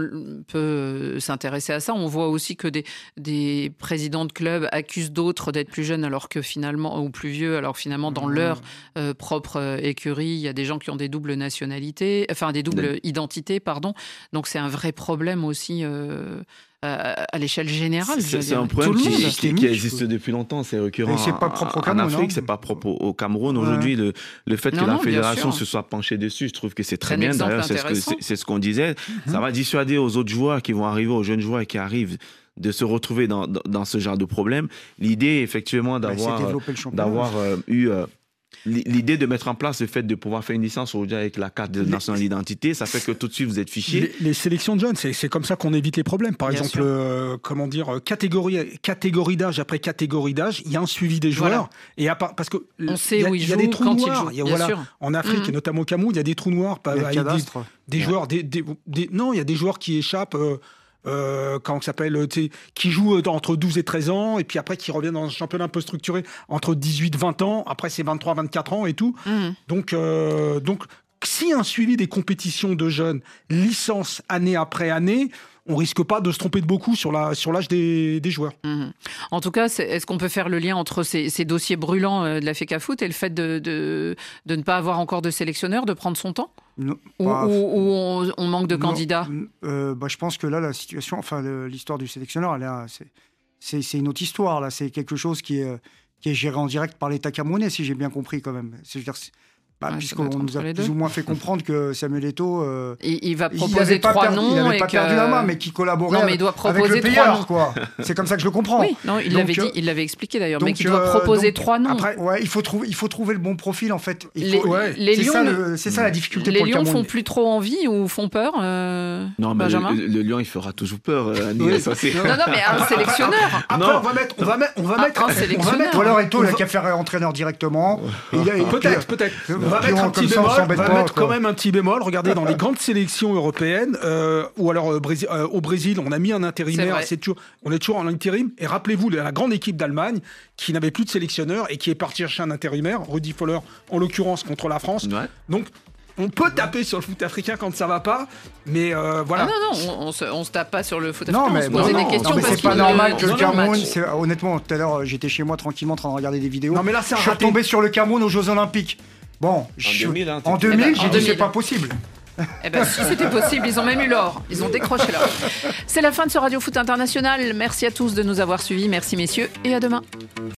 peut s'intéresser à ça, on voit aussi que des, des présidents de clubs accusent d'autres d'être plus jeunes alors que finalement, ou plus vieux, alors que finalement, dans mmh. leur euh, propre écurie, il y a des gens qui ont des doubles nationalités, enfin des doubles mmh. identités, pardon. Donc c'est un vrai problème aussi. Euh, à l'échelle générale. C'est, c'est un problème qui, qui, qui existe depuis longtemps, c'est récurrent. Et c'est pas propre au Cameroun. En Afrique, non c'est pas propre au Cameroun. Aujourd'hui, ouais. le, le fait non, que non, la fédération se soit penchée dessus, je trouve que c'est très c'est bien. D'ailleurs, c'est ce, que, c'est, c'est ce qu'on disait. Mm-hmm. Ça va dissuader aux autres joueurs qui vont arriver, aux jeunes joueurs qui arrivent, de se retrouver dans, dans, dans ce genre de problème. L'idée, effectivement, d'avoir, euh, d'avoir euh, eu... Euh, l'idée de mettre en place le fait de pouvoir faire une licence aujourd'hui avec la carte de nationale d'identité, ça fait que tout de suite vous êtes fiché. Les, les sélections de jeunes, c'est, c'est comme ça qu'on évite les problèmes. Par Bien exemple, euh, comment dire, catégorie, catégorie d'âge après catégorie d'âge, il y a un suivi des joueurs. Voilà. Et à part, parce que on sait où il y a des trous noirs. Il y a, voilà, en Afrique mmh. et notamment au Cameroun, il y a des trous noirs. Pas, avec des, des ouais. joueurs, des, des, des, non, il y a des joueurs qui échappent. Euh, Euh, comment ça s'appelle, qui jouent entre douze et treize ans et puis après qui reviennent dans un championnat un peu structuré entre dix-huit et vingt ans, après c'est vingt-trois vingt-quatre ans et tout. Mmh. Donc, euh, donc si un suivi des compétitions de jeunes, licence année après année, on risque pas de se tromper de beaucoup sur, la, sur l'âge des, des joueurs. Mmh. En tout cas, c'est, est-ce qu'on peut faire le lien entre ces, ces dossiers brûlants de la FECAFOOT et le fait de, de, de ne pas avoir encore de sélectionneur, de prendre son temps ? Non, ou, bah, ou, ou on, on manque de non, candidats euh, bah, Je pense que là, la situation, enfin, le, l'histoire du sélectionneur, elle est, c'est, c'est, c'est une autre histoire. Là. C'est quelque chose qui est, qui est géré en direct par l'État camerounais, si j'ai bien compris quand même. C'est, c'est, Bah, ouais, puisqu'on nous a plus deux. ou moins fait comprendre que Samuel Eto'o... Euh, il, il va proposer trois perdu, noms. Il n'avait pas que... perdu la main, mais qui collaborait non, mais il doit proposer avec le payeur, quoi. C'est comme ça que je le comprends. Oui, non, il, donc, l'avait dit, il l'avait expliqué d'ailleurs, donc, mais qui doit proposer donc, trois noms. Après, ouais, il, faut trouver, il faut trouver le bon profil, en fait. Il les, faut, ouais, les c'est, Lions, ça, le, c'est ça la difficulté les pour le Cameroun. Les Lions font plus trop envie ou font peur, euh, Non, mais Benjamin le, le Lion, il fera toujours peur, Annie. Non, non, mais un sélectionneur. Après, on va mettre... On va mettre un sélectionneur. Ou alors Eto'o, il a qu'à faire entraîneur directement. Peut-être, peut-être. On va mettre un petit bémol. On va mettre quand même un petit bémol. Regardez, dans les grandes sélections européennes, euh, ou alors euh, Brésil, euh, au Brésil, on a mis un intérimaire. C'est c'est toujours, on est toujours en intérim. Et rappelez-vous, la grande équipe d'Allemagne, qui n'avait plus de sélectionneur et qui est partie chercher un intérimaire, Rudi Völler, en l'occurrence, contre la France. Ouais. Donc, on peut taper sur le foot africain quand ça va pas, mais euh, voilà. Ah non, non, on, on, se, on se tape pas sur le foot africain, non, mais, on se posait non, des questions. Non, mais parce c'est pas normal que le Cameroun... C'est, honnêtement, tout à l'heure, j'étais chez moi tranquillement en train de regarder des vidéos. Non, mais là, c'est un je suis retombé sur le Cameroun aux Jeux Olympiques. Bon, en je... deux mille, hein, en deux mille, eh ben, j'ai en dit deux mille. C'est pas possible. Eh bien, si c'était possible, ils ont même eu l'or. Ils ont décroché l'or. C'est la fin de ce Radio Foot International. Merci à tous de nous avoir suivis. Merci, messieurs, et à demain.